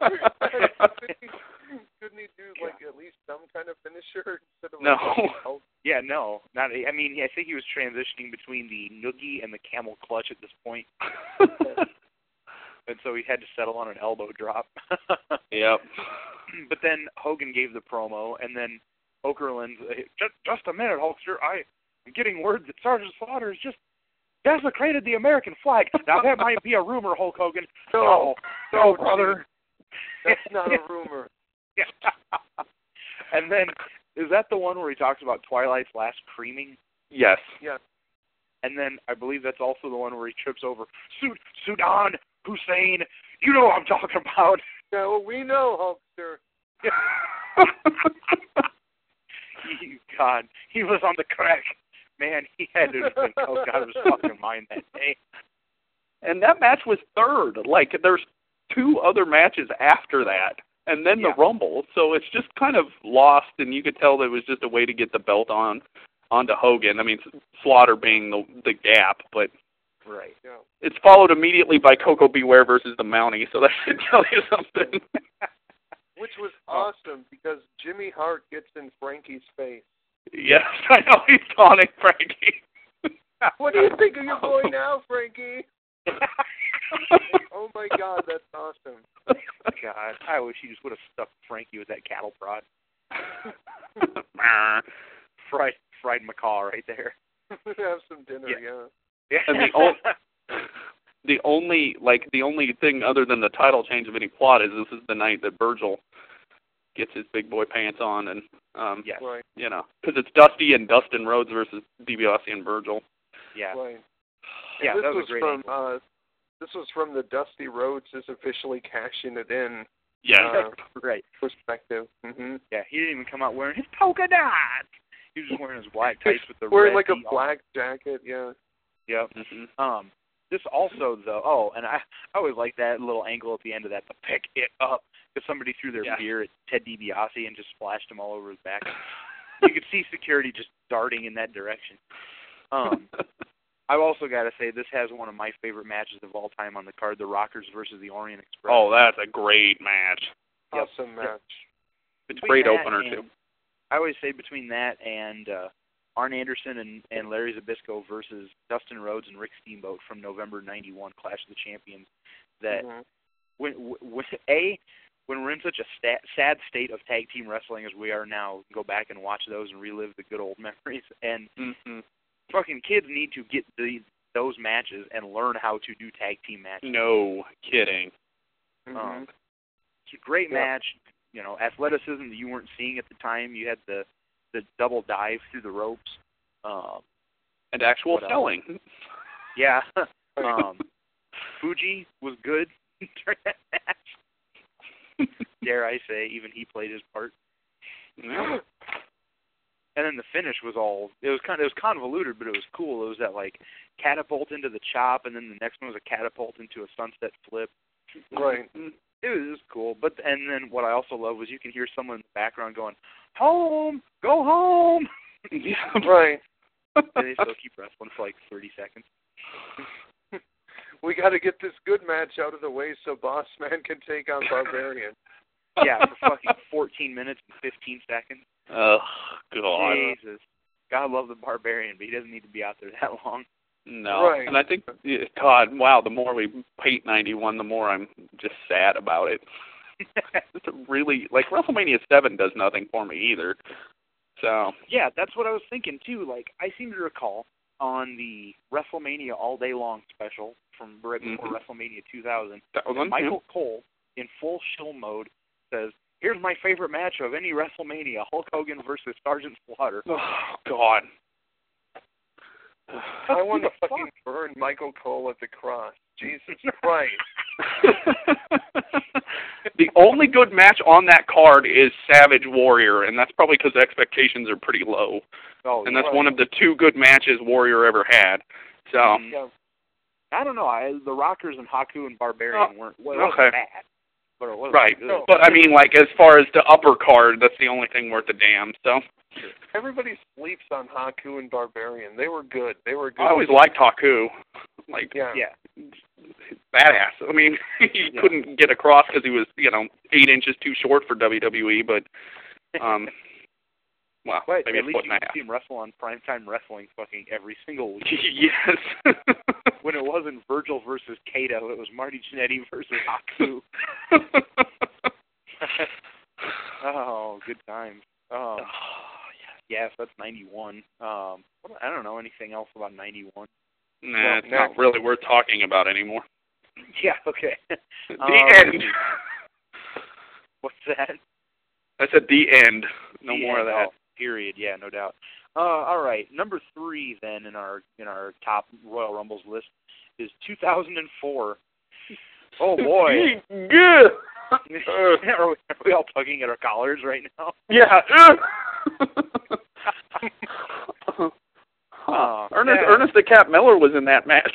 Couldn't he do, at least some kind of finisher instead of... No. Yeah, no. I think he was transitioning between the noogie and the camel clutch at this point. And so he had to settle on an elbow drop. Yep. But then Hogan gave the promo, and then Okerlund, just a minute, Hulkster, I'm getting word that Sergeant Slaughter has just desecrated the American flag. Now, that might be a rumor, Hulk Hogan. No, brother. That's not a rumor. And then, is that the one where he talks about Twilight's last creaming? Yes. Yes. And then I believe that's also the one where he trips over Saddam Hussein. You know what I'm talking about. Yeah, well, we know, Hulkster. God, he was on the crack. Man, he had to have been coked out of his fucking mind that day. And that match was third. There's 2 other matches after that, and then the Rumble. So it's just kind of lost, and you could tell that it was just a way to get the belt onto Hogan. I mean, Slaughter being the gap, but right. Yeah. It's followed immediately by Coco Beware versus the Mountie, so that should tell you something. Which was awesome, because Jimmy Hart gets in Frankie's face. Yes, I know, he's taunting Frankie. What do you think of your boy now, Frankie? Oh my God, that's awesome. God, I wish he just would have stuck Frankie with that cattle prod. fried macaw right there. Have some dinner, yeah. And the only thing other than the title change of any plot is this is the night that Virgil gets his big boy pants on, and right. Because it's Dusty and Dustin Rhodes versus DiBiase and Virgil. Yeah. Right. Yeah, this that was a great from this was from the Dusty Rhodes is officially cashing it in. Yeah. Right. Perspective. Mm-hmm. Yeah, he didn't even come out wearing his polka dots. He was just wearing his black tights with the wearing red like a black jacket. Yeah. Yep. Mm-hmm. This also though. And I always like that little angle at the end of that to pick it up, because somebody threw their beer at Ted DiBiase and just splashed him all over his back. You could see security just darting in that direction. I've also got to say, this has one of my favorite matches of all time on the card, the Rockers versus the Orient Express. Oh, that's a great match. Awesome match. It's a great opener, too. I always say between that and Arn Anderson and Larry Zbyszko versus Dustin Rhodes and Rick Steamboat from November '91 Clash of the Champions, that when we're in such a sad state of tag team wrestling as we are now, go back and watch those and relive the good old memories. And fucking kids need to get those matches and learn how to do tag team matches. No kidding. It's a great match. Athleticism that you weren't seeing at the time. You had the double dive through the ropes. And actual selling. Yeah. Fuji was good during that match. Dare I say, even he played his part. Yeah. And then the finish was it was convoluted, but it was cool. It was that catapult into the chop, and then the next one was a catapult into a sunset flip. Right. It was cool. And then what I also love was you can hear someone in the background going, "Home, go home." Yeah. Right. And they still keep wrestling for 30 seconds. We got to get this good match out of the way so Boss Man can take on Barbarian. Yeah, for fucking 14 minutes and 15 seconds. Oh, God. Jesus. God love the Barbarian, but he doesn't need to be out there that long. No. Right. And I think, God, wow, the more we hate 91, the more I'm just sad about it. It's really, WrestleMania 7 does nothing for me either. So yeah, that's what I was thinking too. Like, I seem to recall on the WrestleMania All Day Long special from right before WrestleMania 2000, Michael Cole in full shill mode says, "Here's my favorite match of any WrestleMania: Hulk Hogan versus Sergeant Slaughter." Oh God. I want to fucking burn Michael Cole at the cross. Jesus Christ. The only good match on that card is Savage Warrior, and that's probably because expectations are pretty low. Oh, and that's one of the 2 good matches Warrior ever had. So yeah. I don't know. The Rockers and Haku and Barbarian weren't okay. bad, but it wasn't right. good. But I mean, like as far as the upper card, that's the only thing worth a damn. So everybody sleeps on Haku and Barbarian. They were good. They were good. I always liked Haku. Like yeah. Badass. I mean, he couldn't get across because he was, 8 inches too short for WWE, but well, but maybe at a least foot you and a could half. see him wrestle on Primetime Wrestling fucking every single week. Yes. When it wasn't Virgil versus Kato, it was Marty Jannetty versus Haku. Oh, good times. Yes, that's 91. I don't know anything else about 91. Nah, it's not really worth talking about anymore. Yeah, okay. The end. What's that? I said the end. No the more end. of that. Oh, period. Yeah, no doubt. All right, number 3 then in our top Royal Rumbles list is 2004. Oh boy. Good. Are we all tugging at our collars right now? Yeah. Ernest the Cat Miller was in that match.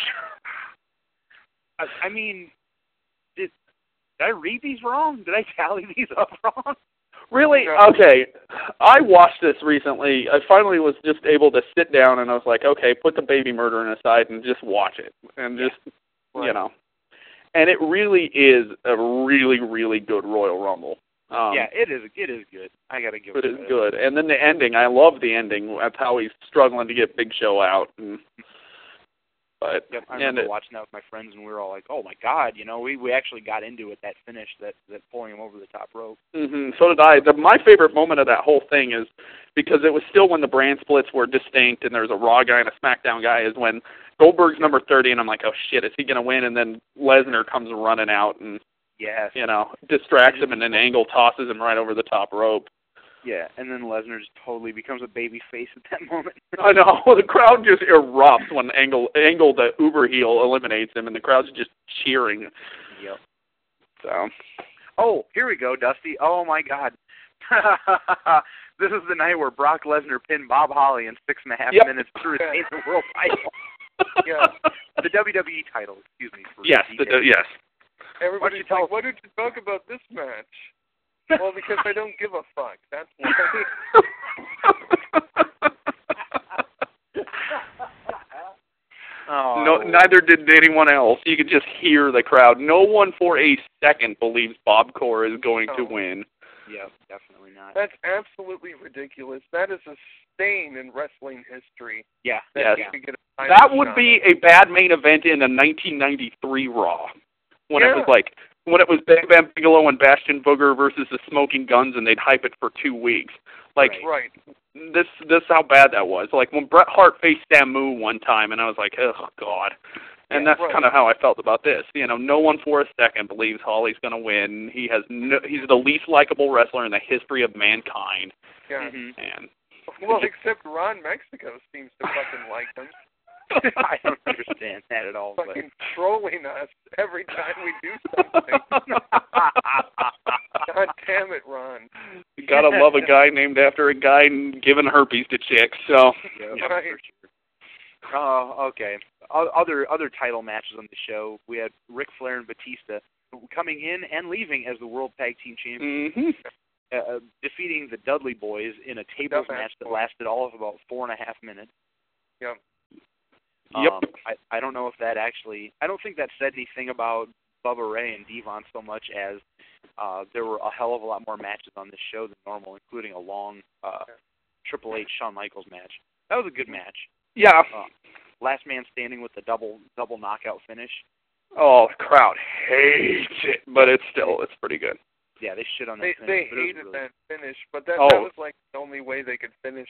I mean, did I read these wrong? Did I tally these up wrong? Really? Okay. I watched this recently. I finally was just able to sit down and I was like, okay, put the baby murdering aside and just watch it. And just, And it really is a really, really good Royal Rumble. Yeah, it is good. I got to give it. It is good. And then the ending, I love the ending. That's how he's struggling to get Big Show out. But yep, I remember watching that with my friends, and we were all like, "Oh my God!" We actually got into it, that finish, that pulling him over the top rope. Mm-hmm. So did I. My favorite moment of that whole thing is because it was still when the brand splits were distinct, and there was a Raw guy and a SmackDown guy. Is when Goldberg's number 30, and I'm like, "Oh shit, is he gonna win?" And then Lesnar comes running out and distracts him, and then Angle tosses him right over the top rope. Yeah, and then Lesnar just totally becomes a baby face at that moment. I know. The crowd just erupts when Angle, the uber heel, eliminates him, and the crowd's just cheering. Yep. So. Oh, here we go, Dusty. Oh, my God. This is the night where Brock Lesnar pinned Bob Holly in 6.5 minutes to retain the world title. The WWE title, excuse me. Yes, yes. Everybody's like, why did you talk about this match? Well, because I don't give a fuck. That's why. No, neither did anyone else. You could just hear the crowd. No one for a second believes Bob Core is going to win. Yeah, definitely not. That's absolutely ridiculous. That is a stain in wrestling history. Yeah. That would be a bad main event in a 1993 Raw. When it was like, when it was Bam Bam Bigelow and Bastion Booger versus the Smoking Guns, and they'd hype it for 2 weeks. Like, this how bad that was. Like, when Bret Hart faced Samu one time, and I was like, oh, God. And that's kind of how I felt about this. No one for a second believes Holly's going to win. He's the least likable wrestler in the history of mankind. Yeah. And well, except Ron Mexico seems to fucking like him. I don't understand that at all. Fucking trolling us every time we do something. God damn it, Ron. You gotta love a guy named after a guy giving herpes to chicks. So. Yeah, for sure. Okay. Other title matches on the show. We had Ric Flair and Batista coming in and leaving as the World Tag Team Champions, defeating the Dudley Boys in a tables match that lasted all of about 4.5 minutes. Yep. I don't know if that actually... I don't think that said anything about Bubba Ray and Devon so much as there were a hell of a lot more matches on this show than normal, including a long Triple H Shawn Michaels match. That was a good match. Yeah. Last man standing with the double knockout finish. Oh, the crowd hates it, but it's pretty good. Yeah, they shit on that finish. They hated that finish, but that was like the only way they could finish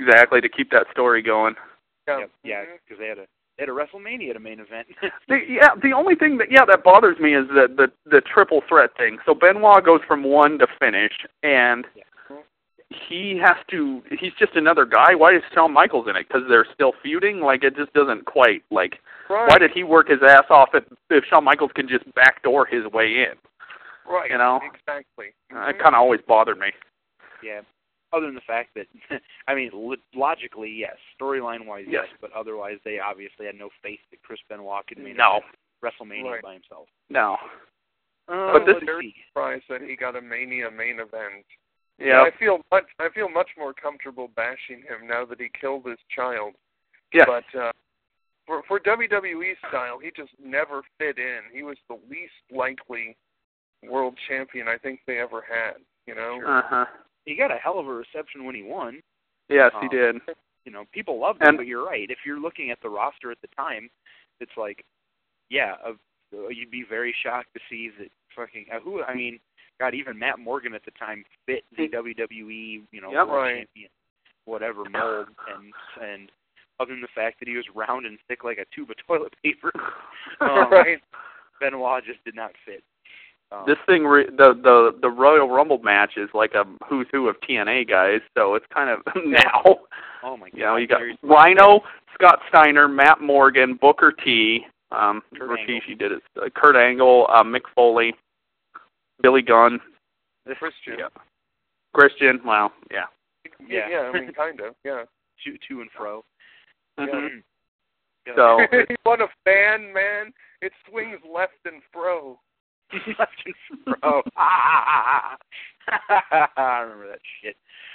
exactly, to keep that story going. Yeah, because they had a WrestleMania to main event. The only thing that bothers me is the triple threat thing. So Benoit goes from 1 to finish, and he's just another guy. Why is Shawn Michaels in it? Because they're still feuding? Like, it just doesn't quite, like, why did he work his ass off if Shawn Michaels can just backdoor his way in? Right, you know? Exactly. It kind of always bothered me. Yeah. Other than the fact that, I mean, logically, yes. Storyline-wise, yes. But otherwise, they obviously had no faith that Chris Benoit could make WrestleMania by himself. No. But this is surprised that he got a Mania main event. Yeah. I feel much more comfortable bashing him now that he killed his child. Yeah. But for WWE style, he just never fit in. He was the least likely world champion I think they ever had. You know. Uh-huh. He got a hell of a reception when he won. Yes, he did. You know, people loved him, but you're right. If you're looking at the roster at the time, it's like, you'd be very shocked to see that fucking God, even Matt Morgan at the time fit the WWE, world champion, whatever mold, and other than the fact that he was round and thick like a tube of toilet paper, Benoit just did not fit. This thing, the Royal Rumble match is like a who's who of TNA guys, so it's kind of now. Oh my God! You know, you got Rhino, Scott Steiner, Matt Morgan, Booker T, Rikishi did it, Kurt Angle, Mick Foley, Billy Gunn, Christian. Christian. Well, yeah. I mean, kind of. Yeah. To and fro. Mm-hmm. Yeah. So what a fan, man! It swings left and fro. Left and fro. I remember that shit.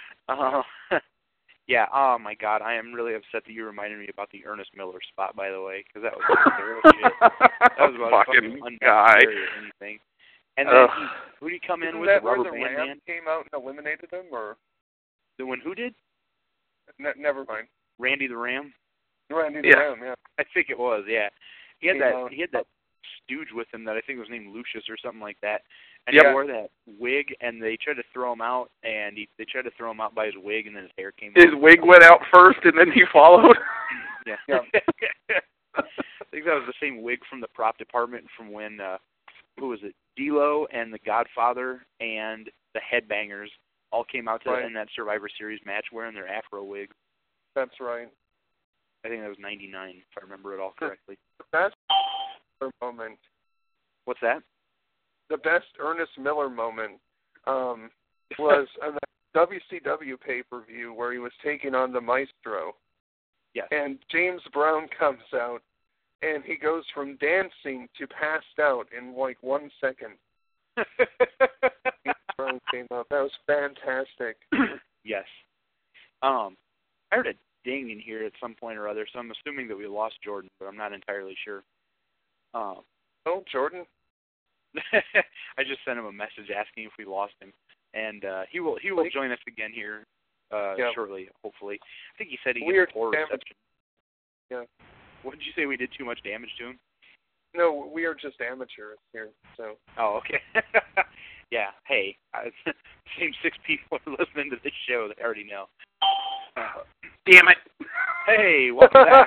Yeah. Oh my God, I am really upset that you reminded me about the Ernest Miller spot. By the way, because that was shit. That was about fucking guy. Or anything. And then who did he come in with? That the Rubber where the Band Ram Man? Came out and eliminated him, or the one who did? Never mind. Randy the Ram. Randy the Ram. Yeah. I think it was. Yeah. He had that stooge with him that I think was named Lucius or something like that, and he wore that wig, and they tried to throw him out, and they tried to throw him out by his wig, and then his hair came out. His wig went out first, and then he followed. Yeah. I think that was the same wig from the prop department from when, who was it, D-Lo and the Godfather and the Headbangers all came out to in that Survivor Series match wearing their afro wigs. That's right. I think that was 99, if I remember it all correctly. The best moment. What's that? The best Ernest Miller moment was on the WCW pay-per-view where he was taking on the Maestro. Yes. And James Brown comes out, and he goes from dancing to passed out in like 1 second. James Brown came out. That was fantastic. Yes. I heard a ding in here at some point or other, so I'm assuming that we lost Jordan, but I'm not entirely sure. Oh, Jordan? I just sent him a message asking if we lost him, and he will join us again here shortly, hopefully. I think he said he gets poor reception. Yeah. What did you say? We did too much damage to him? No, we are just amateurs here. So. Oh, okay. Yeah. Hey, same 6 people are listening to this show. They already know. Damn it! Hey, welcome back.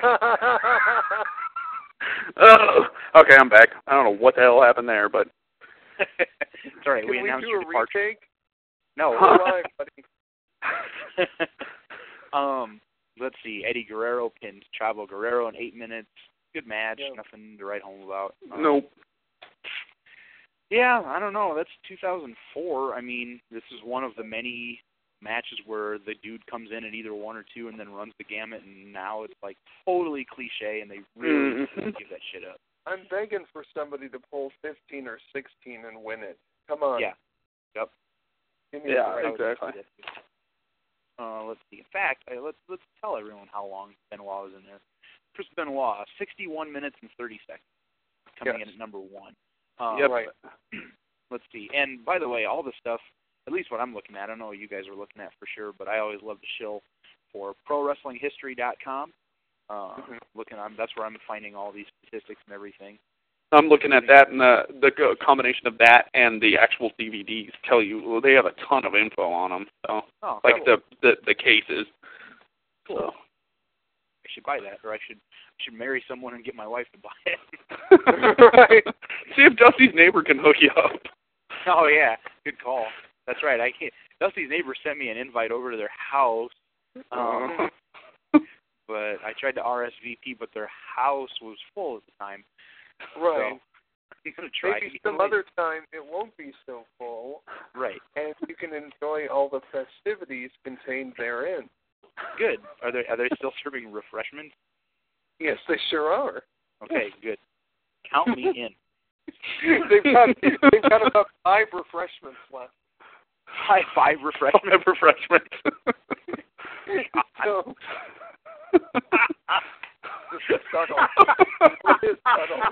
Okay, I'm back. I don't know what the hell happened there, but it's all right. Can we announced do your a departure. retake? No, we're live, buddy. Let's see. Eddie Guerrero pinned Chavo Guerrero in 8 minutes. Good match. Yeah. Nothing to write home about. Nope. Yeah, I don't know. That's 2004. I mean, this is one of the many matches where the dude comes in at either 1 or 2 and then runs the gamut, and now it's like totally cliche, and they really give that shit up. I'm begging for somebody to pull 15 or 16 and win it. Come on. Yeah. Yep. Exactly. Let's see. In fact, let's tell everyone how long Benoit was in there. Chris Benoit, 61 minutes and 30 seconds, coming in at number 1. Right. Let's see. And by the way, all the stuff, at least what I'm looking at, I don't know what you guys are looking at for sure, but I always love to shill for ProWrestlingHistory.com. That's where I'm finding all these statistics and everything. I'm looking at that, and the combination of that and the actual DVDs tell you they have a ton of info on them. So, cool. the cases. Cool. So. I should buy that, or I should marry someone and get my wife to buy it. Right. See if Dusty's neighbor can hook you up. Oh yeah, good call. That's right. I can't. Dusty's neighbor sent me an invite over to their house, but I tried to RSVP, but their house was full at the time. Right. So I'm gonna try. Maybe some other time it won't be so full. Right. And you can enjoy all the festivities contained therein. Good. Are they still serving refreshments? Yes, they sure are. Okay, good. Count me in. they've got about 5 refreshments left. 5 refreshments. Refreshments. So, this is subtle. It is subtle.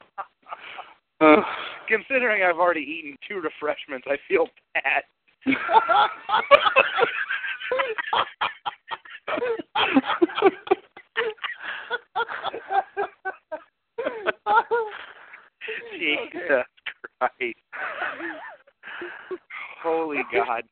Considering I've already eaten 2 refreshments, I feel bad. Jesus Christ. Holy God.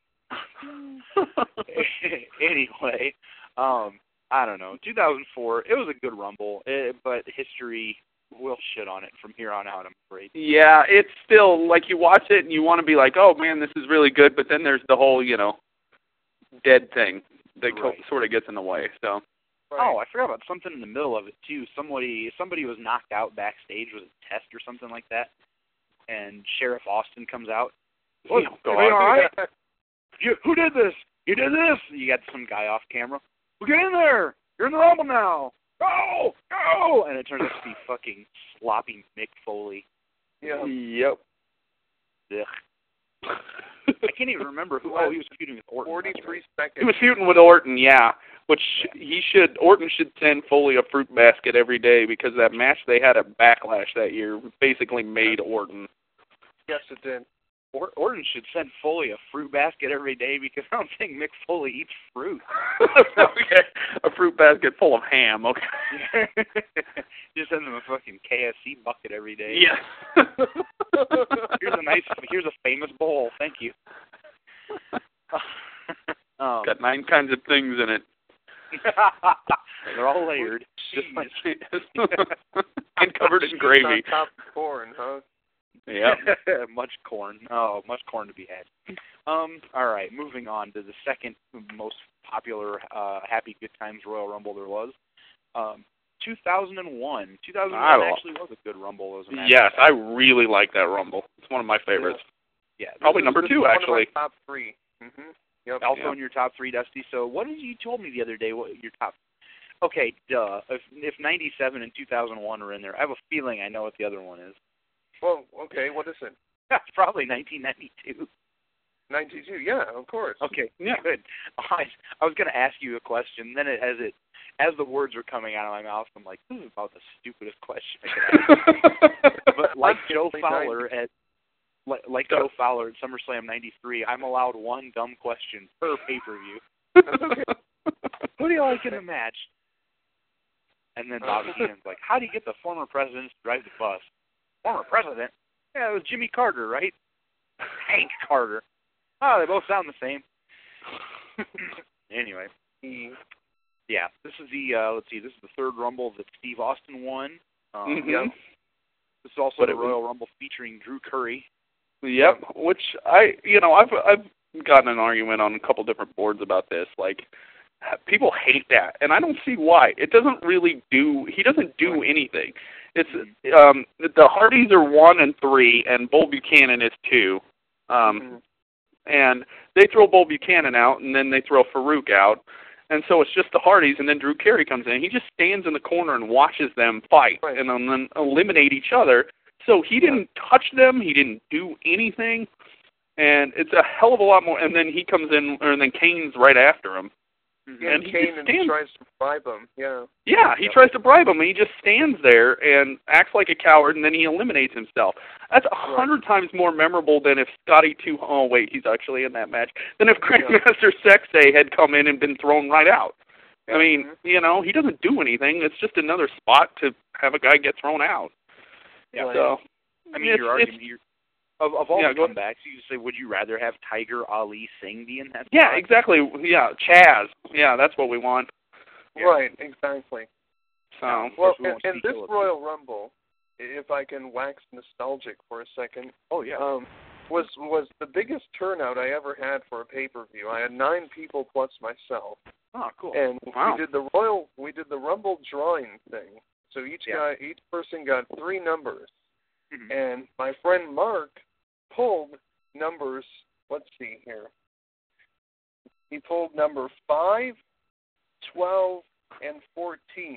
Anyway, I don't know. 2004, it was a good Rumble, but history will shit on it from here on out, I'm afraid. Yeah, it's still, like, you watch it and you want to be like, oh, man, this is really good, but then there's the whole, dead thing that sort of gets in the way, so. Right. Oh, I forgot about something in the middle of it, too. Somebody was knocked out backstage with a test or something like that, and Sheriff Austin comes out. Oh, God. All right? Who did this? You did this? You got some guy off camera. Well, get in there. You're in the Rumble now. Go! Go! And it turns out to be fucking sloppy Mick Foley. Yeah. Yep. Ugh. I can't even remember who. Oh, he was feuding with Orton. 43 seconds. He was feuding with Orton, yeah. Which Orton should send Foley a fruit basket every day because that match they had at Backlash that year basically made Orton. Yes, it did. Orton should send Foley a fruit basket every day because I don't think Mick Foley eats fruit. Okay, a fruit basket full of ham, okay. Just send him a fucking KFC bucket every day. Yeah. Here's a famous bowl. Thank you. Got 9 kinds of things in it. They're all layered. Just like and covered in gravy. On top of corn, huh? Yeah. Much corn. Oh, much corn to be had. All right, moving on to the second most popular Happy Good Times Royal Rumble there was. 2001. 2001 actually was a good Rumble. As a matter yes, I really like that Rumble. It's one of my favorites. Yeah. Probably number 2, actually. One of my top 3. Mm-hmm. Yep. Also in your top 3, Dusty. So what did you told me the other day? What your top? Okay, duh. If 97 and 2001 are in there, I have a feeling I know what the other one is. Well, okay. What is it? That's probably 1992. 92. Yeah, of course. Okay. Yeah. Good. I was going to ask you a question. Then as the words were coming out of my mouth, I'm like, this is about the stupidest question I could ask. But like Joe Fowler at Joe Fowler at SummerSlam '93, I'm allowed one dumb question per pay-per-view. Okay. Who do you like in the match? And then Bobby Heenan's like, how do you get the former president to drive the bus? Former president? Yeah, it was Jimmy Carter, right? Hank Carter. Oh, they both sound the same. Anyway. Yeah, this is this is the third Rumble that Steve Austin won. Yep. This is also the Royal Rumble featuring Drew Curry. Yep, which I've gotten an argument on a couple different boards about this. Like, people hate that, and I don't see why. It doesn't really he doesn't do anything. It's the Hardys are 1 and 3, and Bull Buchanan is 2. And they throw Bull Buchanan out, and then they throw Farouk out. And so it's just the Hardys, and then Drew Carey comes in. He just stands in the corner and watches them fight and then eliminate each other. So he didn't touch them. He didn't do anything. And it's a hell of a lot more. And then he comes in, and then Kane's right after him. Yeah, and Kane tries to bribe him. Yeah. Yeah, he tries to bribe him, and he just stands there and acts like a coward, and then he eliminates himself. That's 100 times more memorable than if Scotty oh wait, he's actually in that match. Than if Grandmaster Sexay had come in and been thrown right out. I mean, he doesn't do anything. It's just another spot to have a guy get thrown out. Yeah. So, I mean, your argument of all the comebacks, you say, would you rather have Tiger, Ali, Singh be in that spot? Yeah, exactly. Yeah, Chaz. Yeah, that's what we want. Yeah. Right, exactly. So, Well, we won't and speak this ill of Royal Rumble, if I can wax nostalgic for a second, Oh yeah. was the biggest turnout I ever had for a pay-per-view. I had 9 people plus myself, Oh, cool. and Wow. we did the Rumble drawing thing. So each person got 3 numbers, Mhm. and my friend Mark pulled numbers. Let's see here. He pulled number 5, 12, and 14.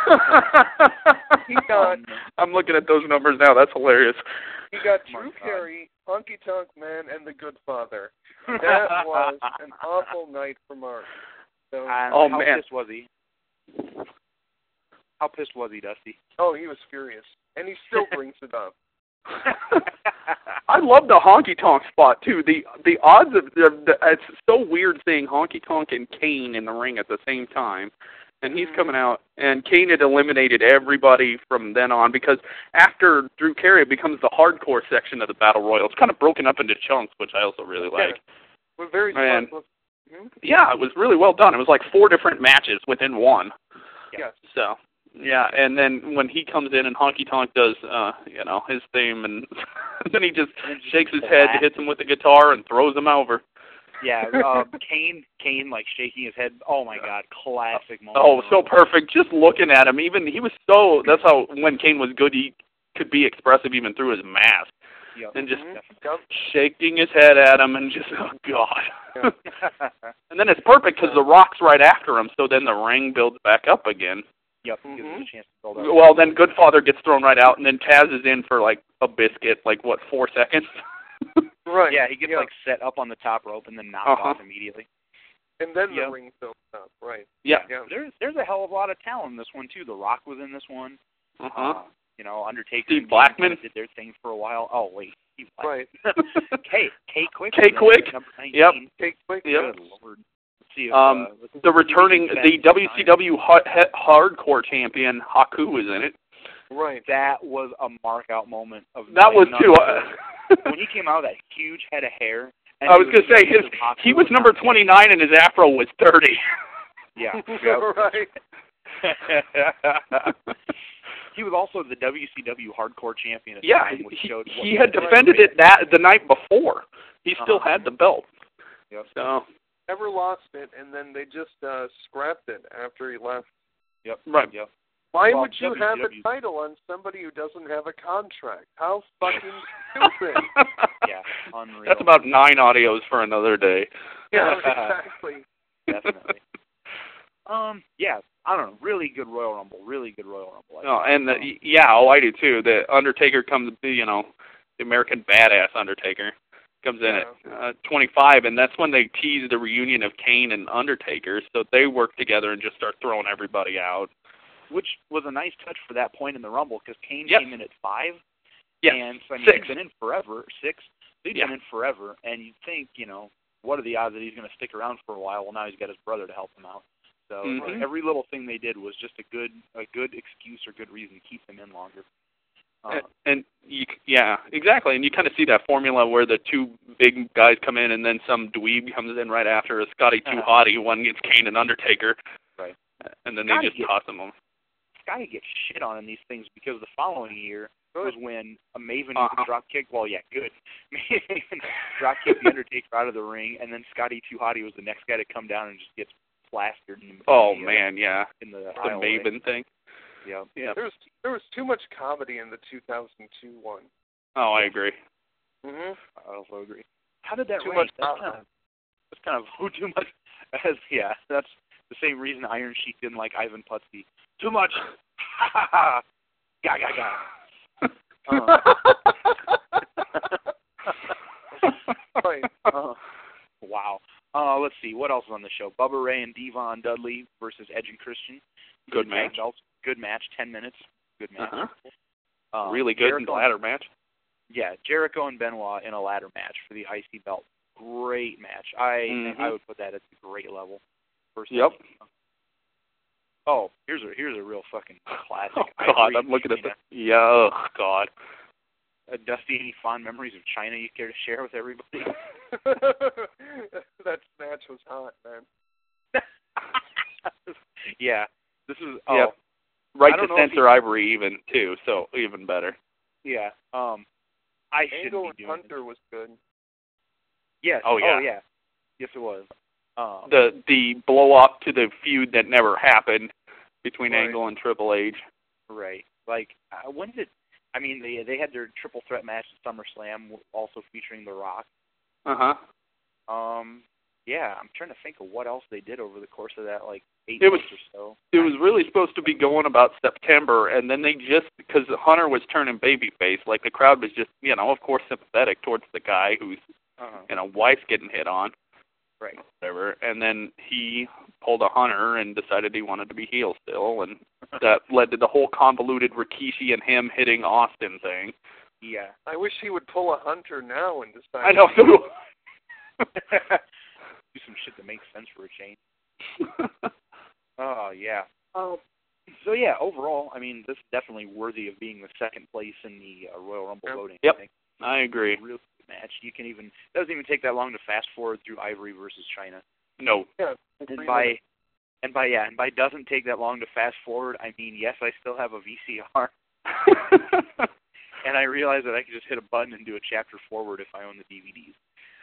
He got I'm looking at those numbers now. That's hilarious. He got Oh, my Drew God. Carey, Honky Tonk Man, and The Good Father. That was an awful night for Mark. So, Oh, how man. pissed was he? How pissed was he, Dusty? oh, he was furious, and he still brings it up. I love the honky tonk spot too. The odds of it's so weird seeing Honky Tonk and Kane in the ring at the same time, and he's coming out, and Kane had eliminated everybody from then on because after Drew Carey it becomes the hardcore section of the Battle Royal. It's kind of broken up into chunks, which I also really like. We're very And- smart. Yeah, it was really well done. It was like 4 different matches within one. Yes. So. Yeah, and then when he comes in and Honky Tonk does, his theme, and then he just shakes his head, hits him with the guitar, and throws him over. Yeah, Kane, like shaking his head. Oh my God, classic moment. Oh, so perfect. Just looking at him, even he was so. That's how when Kane was good, he could be expressive even through his mask, Yep. and just Yep. shaking his head at him, and just oh God. Yeah. And then it's perfect because the Rock's right after him, so then the ring builds back up again. Yep, gives him a chance to build up. Well, then Goodfather gets thrown right out, and then Taz is in for like a biscuit, like what, 4 seconds? Right. Yeah, he gets like set up on the top rope and then knocked off immediately. And then Yep. the ring builds up. Right. Yeah. Yeah. There's a hell of a lot of talent in this one too. The Rock was in this one. Undertaker Steve and Blackman Kane did their thing for a while. Oh wait, Steve Blackman. Right. Kay Quick. Kay Quick. Number 19. Yep. Take quick. Yep. Good Lord. Let's see if, the returning, the WCW hardcore champion, Haku, was in it. Right. That was a mark out moment of That was too. when he came out with that huge head of hair. And I was going to say, he was number 29 and his afro was 30. Yeah. Right. He was also the WCW hardcore champion at the Yeah, time, which showed he had defended it the night before. He still had the belt. Yep. So. Never lost it, and then they just scrapped it after he left. Yep. Right. Yep. Why Well, would you have a title on somebody who doesn't have a contract? How fucking stupid. Yeah, unreal. That's about 9 audios for another day. Yeah, exactly. Definitely. Yeah, I don't know. Really good Royal Rumble. Really good Royal Rumble. Oh, and I do too. The Undertaker comes, the American Badass Undertaker comes in at 25, and that's when they tease the reunion of Kane and Undertaker. So they work together and just start throwing everybody out. Which was a nice touch for that point in the Rumble because Kane Yep. came in at 5. Yes. And so, I mean, 6. he's been in forever. 6. He's been in forever, and you'd think, what are the odds that he's going to stick around for a while? Well, now he's got his brother to help him out. So every little thing they did was just a good excuse or good reason to keep him in longer. Exactly. And you kind of see that formula where the 2 big guys come in, and then some dweeb comes in right after, a Scotty 2 Hottie, one gets Kane and Undertaker. Right. And then they just toss them on. Scotty gets shit on in these things because the following year was when a Maven drop kick. Well, yeah, good. Maven drop kicked the Undertaker out of the ring, and then Scotty 2 Hottie was the next guy to come down and just gets plastered. In the Maven thing. Yeah. There was too much comedy in the 2002 one. Oh, I agree. Mhm. I also agree. How did that Too rank? much That's kind of who too much. That's the same reason Iron Sheik didn't like Ivan Putski. Too much. Ga. Right. Wow. Let's see. What else is on the show? Bubba Ray and Devon Dudley versus Edge and Christian. Good match. Good match. 10 minutes. Good match. Really good in the ladder match. Yeah, Jericho and Benoit in a ladder match for the IC belt. Great match. I would put that at the great level. Yep. Oh, here's a real fucking classic. Oh, God, I'm looking at the... Yeah, oh, God. Dusty, any fond memories of China you care to share with everybody? That match was hot, man. Yeah. This is yeah. Right I to don't know if censor Ivory even too, so even better. Yeah. I shouldn't Angle be and doing Hunter this. was good. Yes. Oh, yeah. Yes, it was. The blow up to the feud that never happened between Right. Angle and Triple H. Right. Like, when did it... I mean, they had their triple threat match at SummerSlam, also featuring The Rock. Uh-huh. Yeah, I'm trying to think of what else they did over the course of that, like, 8 It was- months or so. It was really supposed to be going about September, and then they just, because Hunter was turning babyface, like the crowd was just, of course, sympathetic towards the guy whose, wife's getting hit on. Right. Whatever. And then he pulled a Hunter and decided he wanted to be heel still, and that led to the whole convoluted Rikishi and him hitting Austin thing. Yeah. I wish he would pull a Hunter now and decide. I know, too. Do some shit that makes sense for a change. Oh, yeah. So, yeah, overall, I mean, this is definitely worthy of being the second place in the Royal Rumble voting. Yep. I think. I agree. Real good match. It doesn't even take that long to fast forward through Ivory versus China. No. Yeah. And by doesn't take that long to fast forward, I mean, yes, I still have a VCR. And I realize that I can just hit a button and do a chapter forward if I own the DVDs.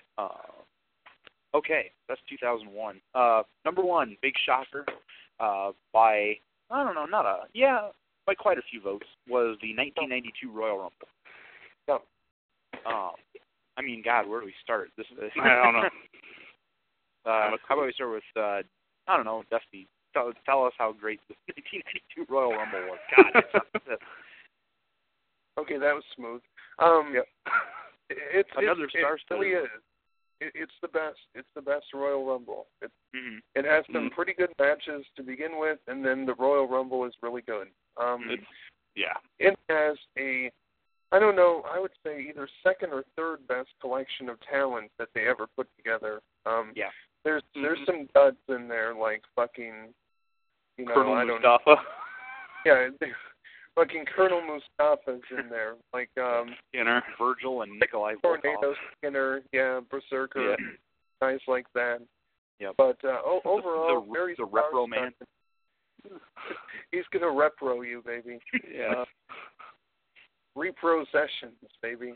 Okay, that's 2001. Number one, big shocker, by quite a few votes, was the 1992 Royal Rumble. Yep. I mean, God, where do we start? I don't know. Uh, How about we start with, I don't know, Dusty. Tell us how great the 1992 Royal Rumble was. God, Okay, that was smooth. Yep. It star-studded. really is. It's the best. It's the best Royal Rumble. It has some Mhm. pretty good matches to begin with, and then the Royal Rumble is really good. It has I don't know, I would say either second or third best collection of talent that they ever put together. There's some duds in there, like fucking, Colonel I don't Mustafa. Yeah, fucking Colonel Mustafa's in there, like Skinner. Virgil and Nikolai Volkov. Tornado Skinner, Berserker, guys like that. Yep. But overall, very the Repro Man. He's gonna repro you, baby. Yeah. Repro sessions, baby.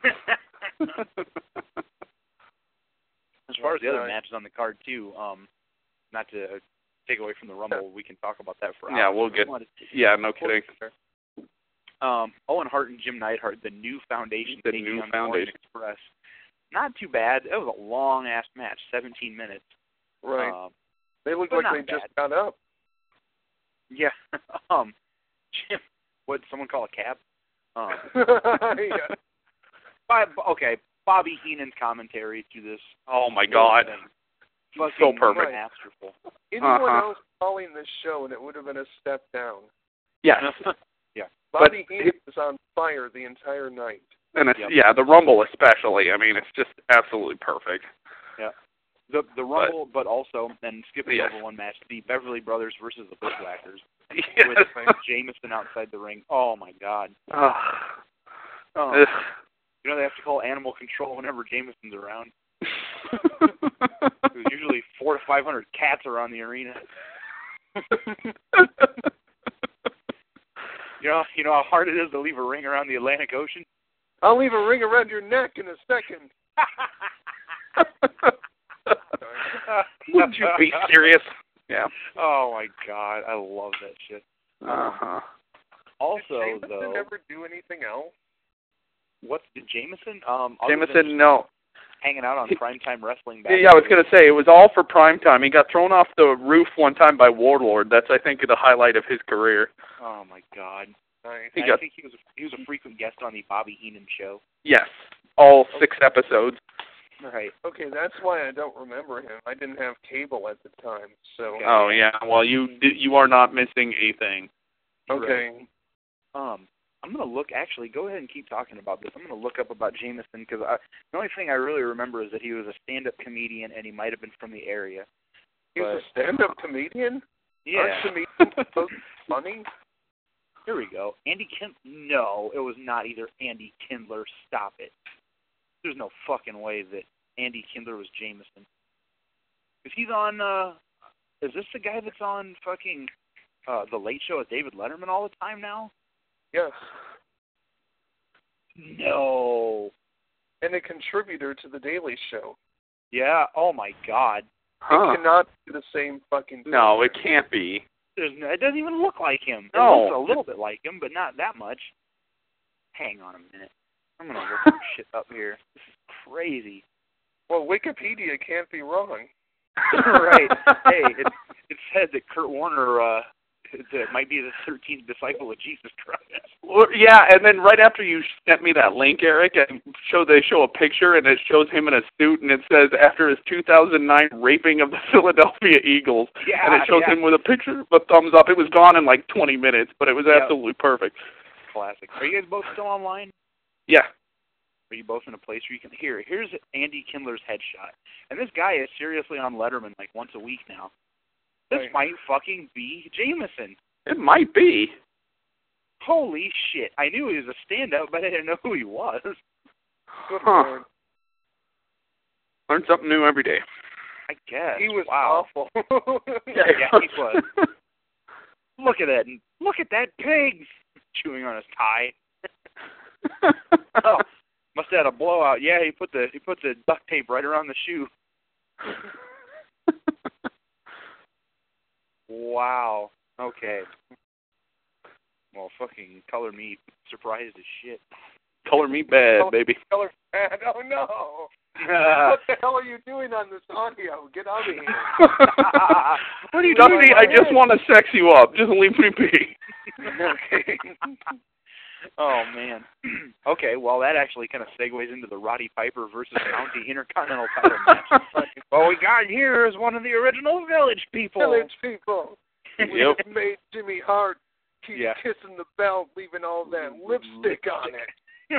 As far as the other matches on the card too, not to take away from the Rumble, we can talk about that for hours. Yeah, we'll get. Yeah, no kidding. Owen Hart and Jim Neidhart, the New Foundation. The New Foundation. Express. Not too bad. It was a long-ass match, 17 minutes. Right. They looked like they just got up. Yeah. Jim, what did someone call a cab? Yeah. Bobby Heenan's commentary to this. Oh my God. So perfect. Masterful. Anyone else calling this show, and it would have been a step down. Yes. Yeah. Bobby Heenan was on fire the entire night. And it's, the Rumble especially. I mean, it's just absolutely perfect. Yeah. The Rumble, but also, and skipping over one match, the Beverly Brothers versus the Bushwhackers. Yes. With Jameson outside the ring. Oh, my God. They have to call animal control whenever Jameson's around. There's usually 400 to 500 cats around the arena. You know how hard it is to leave a ring around the Atlantic Ocean? I'll leave a ring around your neck in a second. Would you be serious? Yeah. Oh my God, I love that shit. Also, did Jameson ever do anything else? Did Jameson? Jameson, no. Hanging out on Primetime Wrestling. Yeah, I was going to say, it was all for Primetime. He got thrown off the roof one time by Warlord. That's, I think, the highlight of his career. Oh, my God. Nice. I think he was a frequent guest on the Bobby Heenan show. Yes, all 6 episodes. Right. Okay, that's why I don't remember him. I didn't have cable at the time, so. Oh yeah, well you are not missing a thing. Okay. Right. I'm gonna look. Actually, go ahead and keep talking about this. I'm gonna look up about Jameson because the only thing I really remember is that he was a stand-up comedian and he might have been from the area. He was a stand-up comedian? Yeah. Aren't comedians supposed to be funny? Here we go. Andy Kindler. No, it was not either Andy Kindler. Stop it. There's no fucking way that Andy Kindler was Jameson. Is he's on, is this the guy that's on fucking The Late Show with David Letterman all the time now? Yes. No. And a contributor to The Daily Show. Yeah, oh my God. Huh. It cannot be the same fucking thing. No, it can't be. It doesn't even look like him. It No. looks a little bit like him, but not that much. Hang on a minute. I'm going to look some shit up here. This is crazy. Well, Wikipedia can't be wrong. Right. Hey, it said that Kurt Warner that might be the 13th disciple of Jesus Christ. Well, yeah, and then right after you sent me that link, Eric, they show a picture, and it shows him in a suit, and it says, after his 2009 raping of the Philadelphia Eagles, Yeah, and it shows him with a picture of a thumbs up. It was gone in like 20 minutes, but it was absolutely perfect. Classic. Are you guys both still online? Yeah. Are you both in a place where you can hear? Here's Andy Kindler's headshot. And this guy is seriously on Letterman like once a week now. This might fucking be Jameson. It might be. Holy shit. I knew he was a standout, but I didn't know who he was. Good Huh. Lord. Learn something new every day. I guess. He was wow. awful. Yeah, he was. Look at that. Look at that pig chewing on his tie. Oh, must have had a blowout. Yeah, he put the duct tape right around the shoe. Wow. Okay. Well, fucking color me surprised as shit. Color me bad, baby. Color bad. Oh no. What the hell are you doing on this audio? Get out of here. What are you doing? Dusty, I just want to sex you up. Just leave me be. Okay. Oh, man. Okay, well, that actually kind of segues into the Roddy Piper versus Mountie Intercontinental title match. What we got here is one of the original Village people. Village people. Yep. We made Jimmy Hart keep kissing the belt, leaving all that lipstick on it.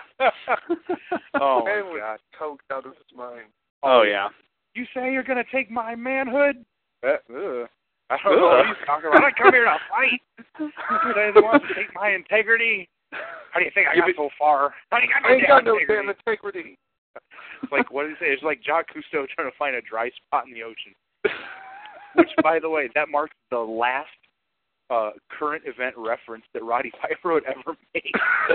Oh, Man my was God. coked out of his mind. Oh, yeah. You say you're going to take my manhood? I don't know what he's talking about. I come here to fight. You say he wants to take my integrity? How do you think I got so far? I ain't got no damn integrity. It's like, what did he say? It's like Jacques Cousteau trying to find a dry spot in the ocean. Which, by the way, that marks the last current event reference that Roddy Piper would ever make.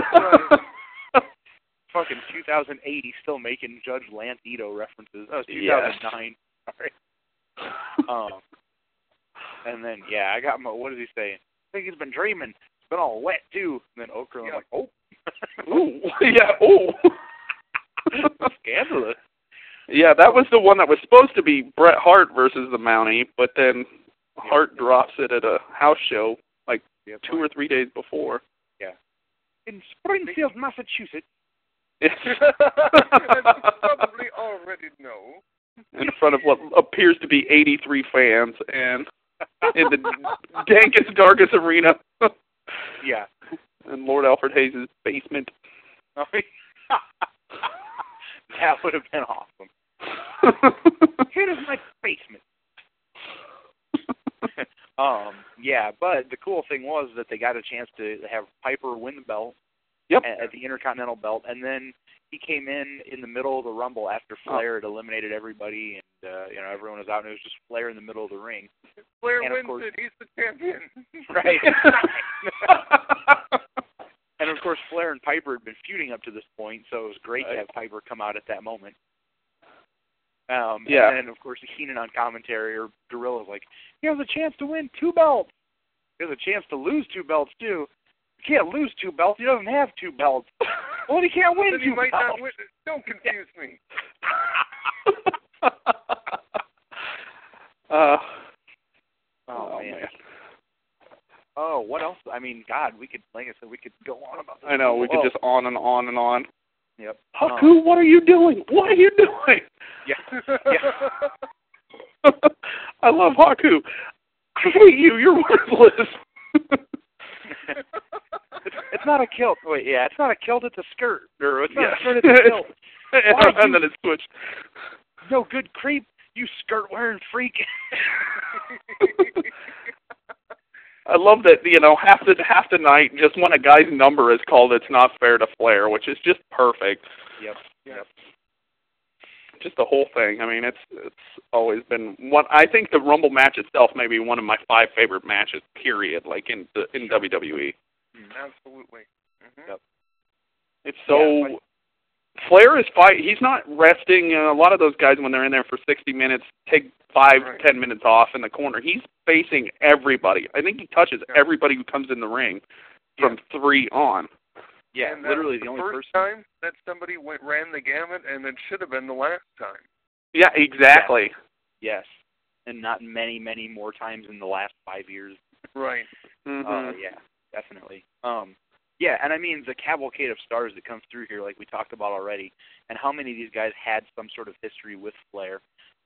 Fucking 2008, he's still making Judge Lance Ito references. That was 2009. Sorry. And then, I got my, what does he say? I think he's been dreaming. It's been all wet, too. And then Okra, I'm like, oh. Ooh. Yeah, ooh. Scandalous. Yeah, that was the one that was supposed to be Bret Hart versus the Mountie, but then Hart drops it at a house show like 2 or 3 days before. Yeah. In Springfield, Massachusetts. As you probably already know. In front of what appears to be 83 fans, and in the dankest, darkest arena. Yeah. In Lord Alfred Hayes' basement. Oh, that would have been awesome. Here is my basement. But the cool thing was that they got a chance to have Piper win the belt. Yep. At the Intercontinental belt, and then he came in the middle of the Rumble after Flair had eliminated everybody, and everyone was out, and it was just Flair in the middle of the ring. Flair and wins it. He's the champion. Right. And of course, Flair and Piper had been feuding up to this point, so it was great to have Piper come out at that moment. And then, of course, Heenan on commentary, or Gorilla's like, he has a chance to win 2 belts. He has a chance to lose 2 belts, too. He can't lose 2 belts. He doesn't have 2 belts. Well, he can't win 2 belts. Not win. Don't confuse me. Oh, man. Oh, what else? I mean, God, we could, like I said, we could go on about this. I know, we could just on and on and on. Yep. Haku, what are you doing? What are you doing? Yeah. I love Haku. I hate you. You're worthless. It's not a kilt. Wait, it's not a kilt. It's a skirt. Or it's not a skirt. It's a kilt. And then it switched. No good creep. You skirt-wearing freak. I love that, half the night, just when a guy's number is called, it's not fair to Flair, which is just perfect. Yep. just the whole thing. I mean, it's always been one. I think the Rumble match itself may be one of my 5 favorite matches. Period. Like in WWE. Absolutely. Mm-hmm. Yep. It's so. Flair is fight. He's not resting. A lot of those guys, when they're in there for 60 minutes, take 5-10 minutes off in the corner. He's facing everybody. I think he touches everybody who comes in the ring from 3 on. Yeah, and literally the only first time that somebody ran the gamut, and it should have been the last time. Yeah, exactly. Yes, and not many more times in the last 5 years. Right. Mm-hmm. Yeah, definitely. Yeah, and I mean the cavalcade of stars that comes through here, like we talked about already, and how many of these guys had some sort of history with Flair.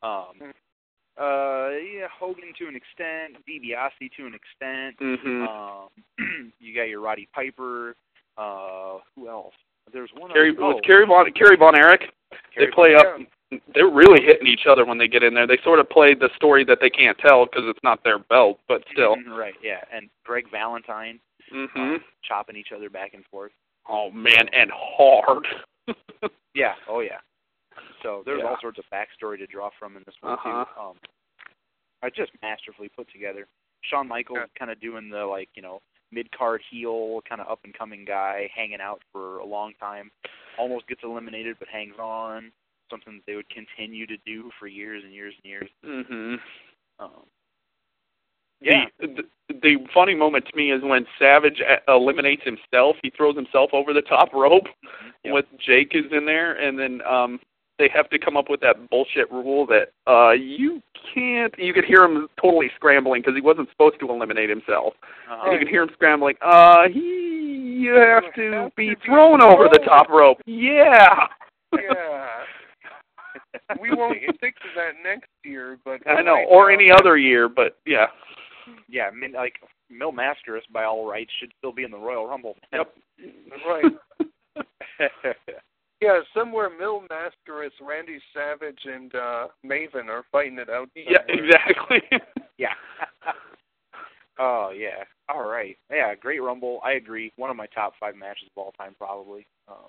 Hogan to an extent, DiBiase to an extent. Mm-hmm. You got your Roddy Piper. Who else? There's one. Kerry Von Erich. They play up. They're really hitting each other when they get in there. They sort of play the story that they can't tell because it's not their belt, but still. Right. Yeah, and Greg Valentine. Mm-hmm. Chopping each other back and forth. Oh man, and hard. Yeah. Oh yeah. So there's all sorts of backstory to draw from in this one too. I just masterfully put together. Shawn Michaels kind of doing the mid-card heel, kind of up-and-coming guy, hanging out for a long time. Almost gets eliminated, but hangs on. Something they would continue to do for years and years and years. Mm-hmm. Yeah. The funny moment to me is when Savage eliminates himself. He throws himself over the top rope with Jake is in there, and then they have to come up with that bullshit rule that you can't. You could hear him totally scrambling because he wasn't supposed to eliminate himself. You could hear him scrambling. You have to be thrown over the top rope. Yeah. Yeah. We won't stick to that next year, but I know, or any other year, but yeah. Yeah, I mean, like Mil Mascaras, by all rights, should still be in the Royal Rumble. Yep. Right. Yeah, somewhere Mil Mascaras, Randy Savage, and Maven are fighting it out. Yeah, exactly. Yeah. Oh, yeah. All right. Yeah, great Rumble. I agree. One of my top 5 matches of all time, probably.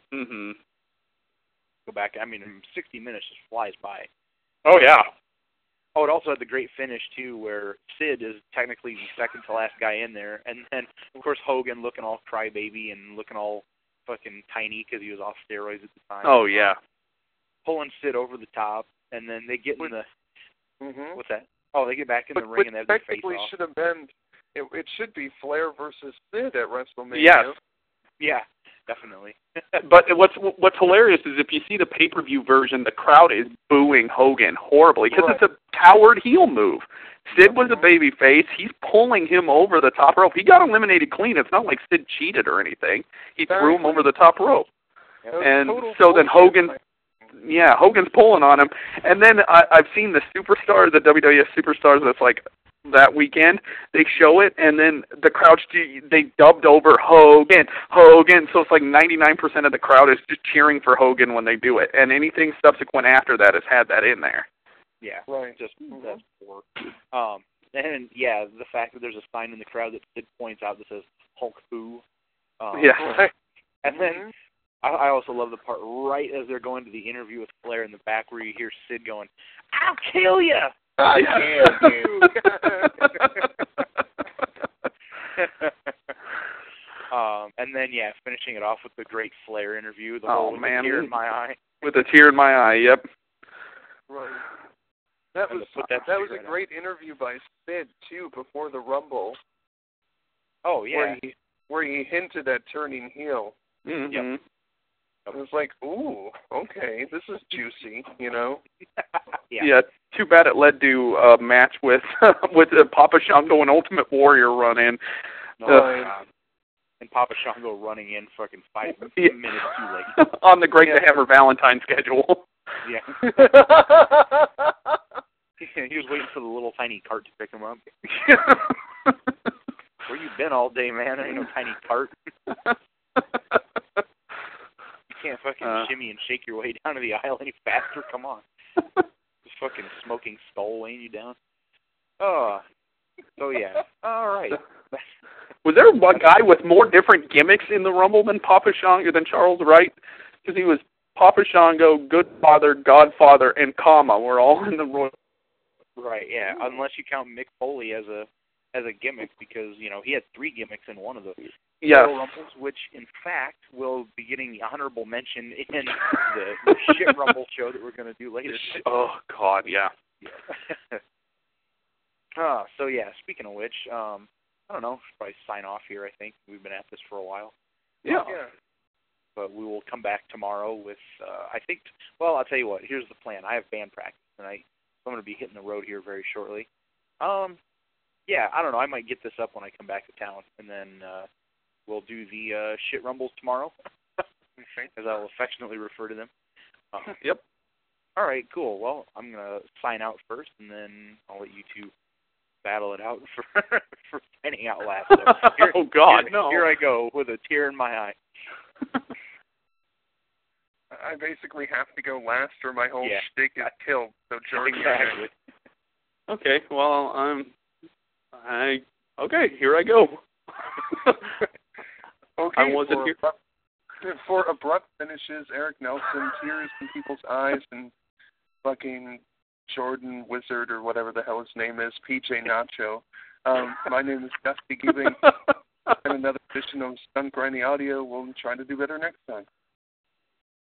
Go back. I mean, 60 minutes just flies by. Oh, yeah. Oh, it also had the great finish, too, where Sid is technically the second to last guy in there. And then, of course, Hogan looking all crybaby and looking all fucking tiny because he was off steroids at the time. Oh, yeah. Pulling Sid over the top, and then they get in the... What's that? Oh, they get back in the ring and they have their face off. Technically should have been... It should be Flair versus Sid at WrestleMania. Yes. Yeah, definitely. But what's hilarious is if you see the pay-per-view version, the crowd is booing Hogan horribly because it's a coward heel move. Sid was a baby face. He's pulling him over the top rope. He got eliminated clean. It's not like Sid cheated or anything. He threw him over the top rope. And so then Hogan's pulling on him. And then I've seen the superstars, the WWF superstars that's like that weekend, they show it, and then the crowd, they dubbed over Hogan, so it's like 99% of the crowd is just cheering for Hogan when they do it, and anything subsequent after that has had that in there. Yeah, right. Just that's poor. And yeah, the fact that there's a sign in the crowd that Sid points out that says Hulk Boo. And then I also love the part right as they're going to the interview with Flair in the back where you hear Sid going, "I'll kill you." I kill you. And then finishing it off with the great Flair interview. With a tear in my eye. With a tear in my eye. Yep. Right. That was a great interview by Sid too before the Rumble. Oh yeah. Where he hinted at turning heel. Mm-hmm. Yep. It was like, ooh, okay, this is juicy, you know. Yeah. Too bad it led to a match with Papa Shango and Ultimate Warrior run in. And Papa Shango running in fucking 5 minutes too late. On the Great to Hammer Valentine schedule. Yeah. He was waiting for the little tiny cart to pick him up. Where you been all day, man? Ain't no tiny cart. You can't fucking shimmy and shake your way down to the aisle any faster. Come on. This fucking smoking skull weighing you down. Oh. So, yeah. All right. Was there one guy with more different gimmicks in the Rumble than Papa Shango, than Charles Wright? Because he was Papa Shango, Good Father, Godfather, and Kama were all in the Royal. Right, yeah. Unless you count Mick Foley as a gimmick, because he had 3 gimmicks in one of the Royal Rumbles, which in fact will be getting the honorable mention in the Shit Rumble show that we're going to do later. Oh God, yeah. So yeah. Speaking of which, I don't know. Should probably sign off here. I think we've been at this for a while. Yeah. But we will come back tomorrow with. I think. Well, I'll tell you what. Here's the plan. I have band practice tonight. I'm going to be hitting the road here very shortly. Yeah, I don't know. I might get this up when I come back to town, and then we'll do the Shit Rumbles tomorrow, as I'll affectionately refer to them. Yep. All right, cool. Well, I'm going to sign out first, and then I'll let you two battle it out for signing out last. So oh, God, no. Here I go with a tear in my eye. I basically have to go last, or my whole shtick is killed. So Jordan. Exactly. Okay. Well, okay. Here I go. Okay. I wasn't here. For abrupt finishes, Eric Nelson, tears in people's eyes, and fucking Jordan Wizard or whatever the hell his name is, PJ Nacho. My name is Dusty Gibbing, and another edition of Stunt Grinding Audio. We'll try to do better next time.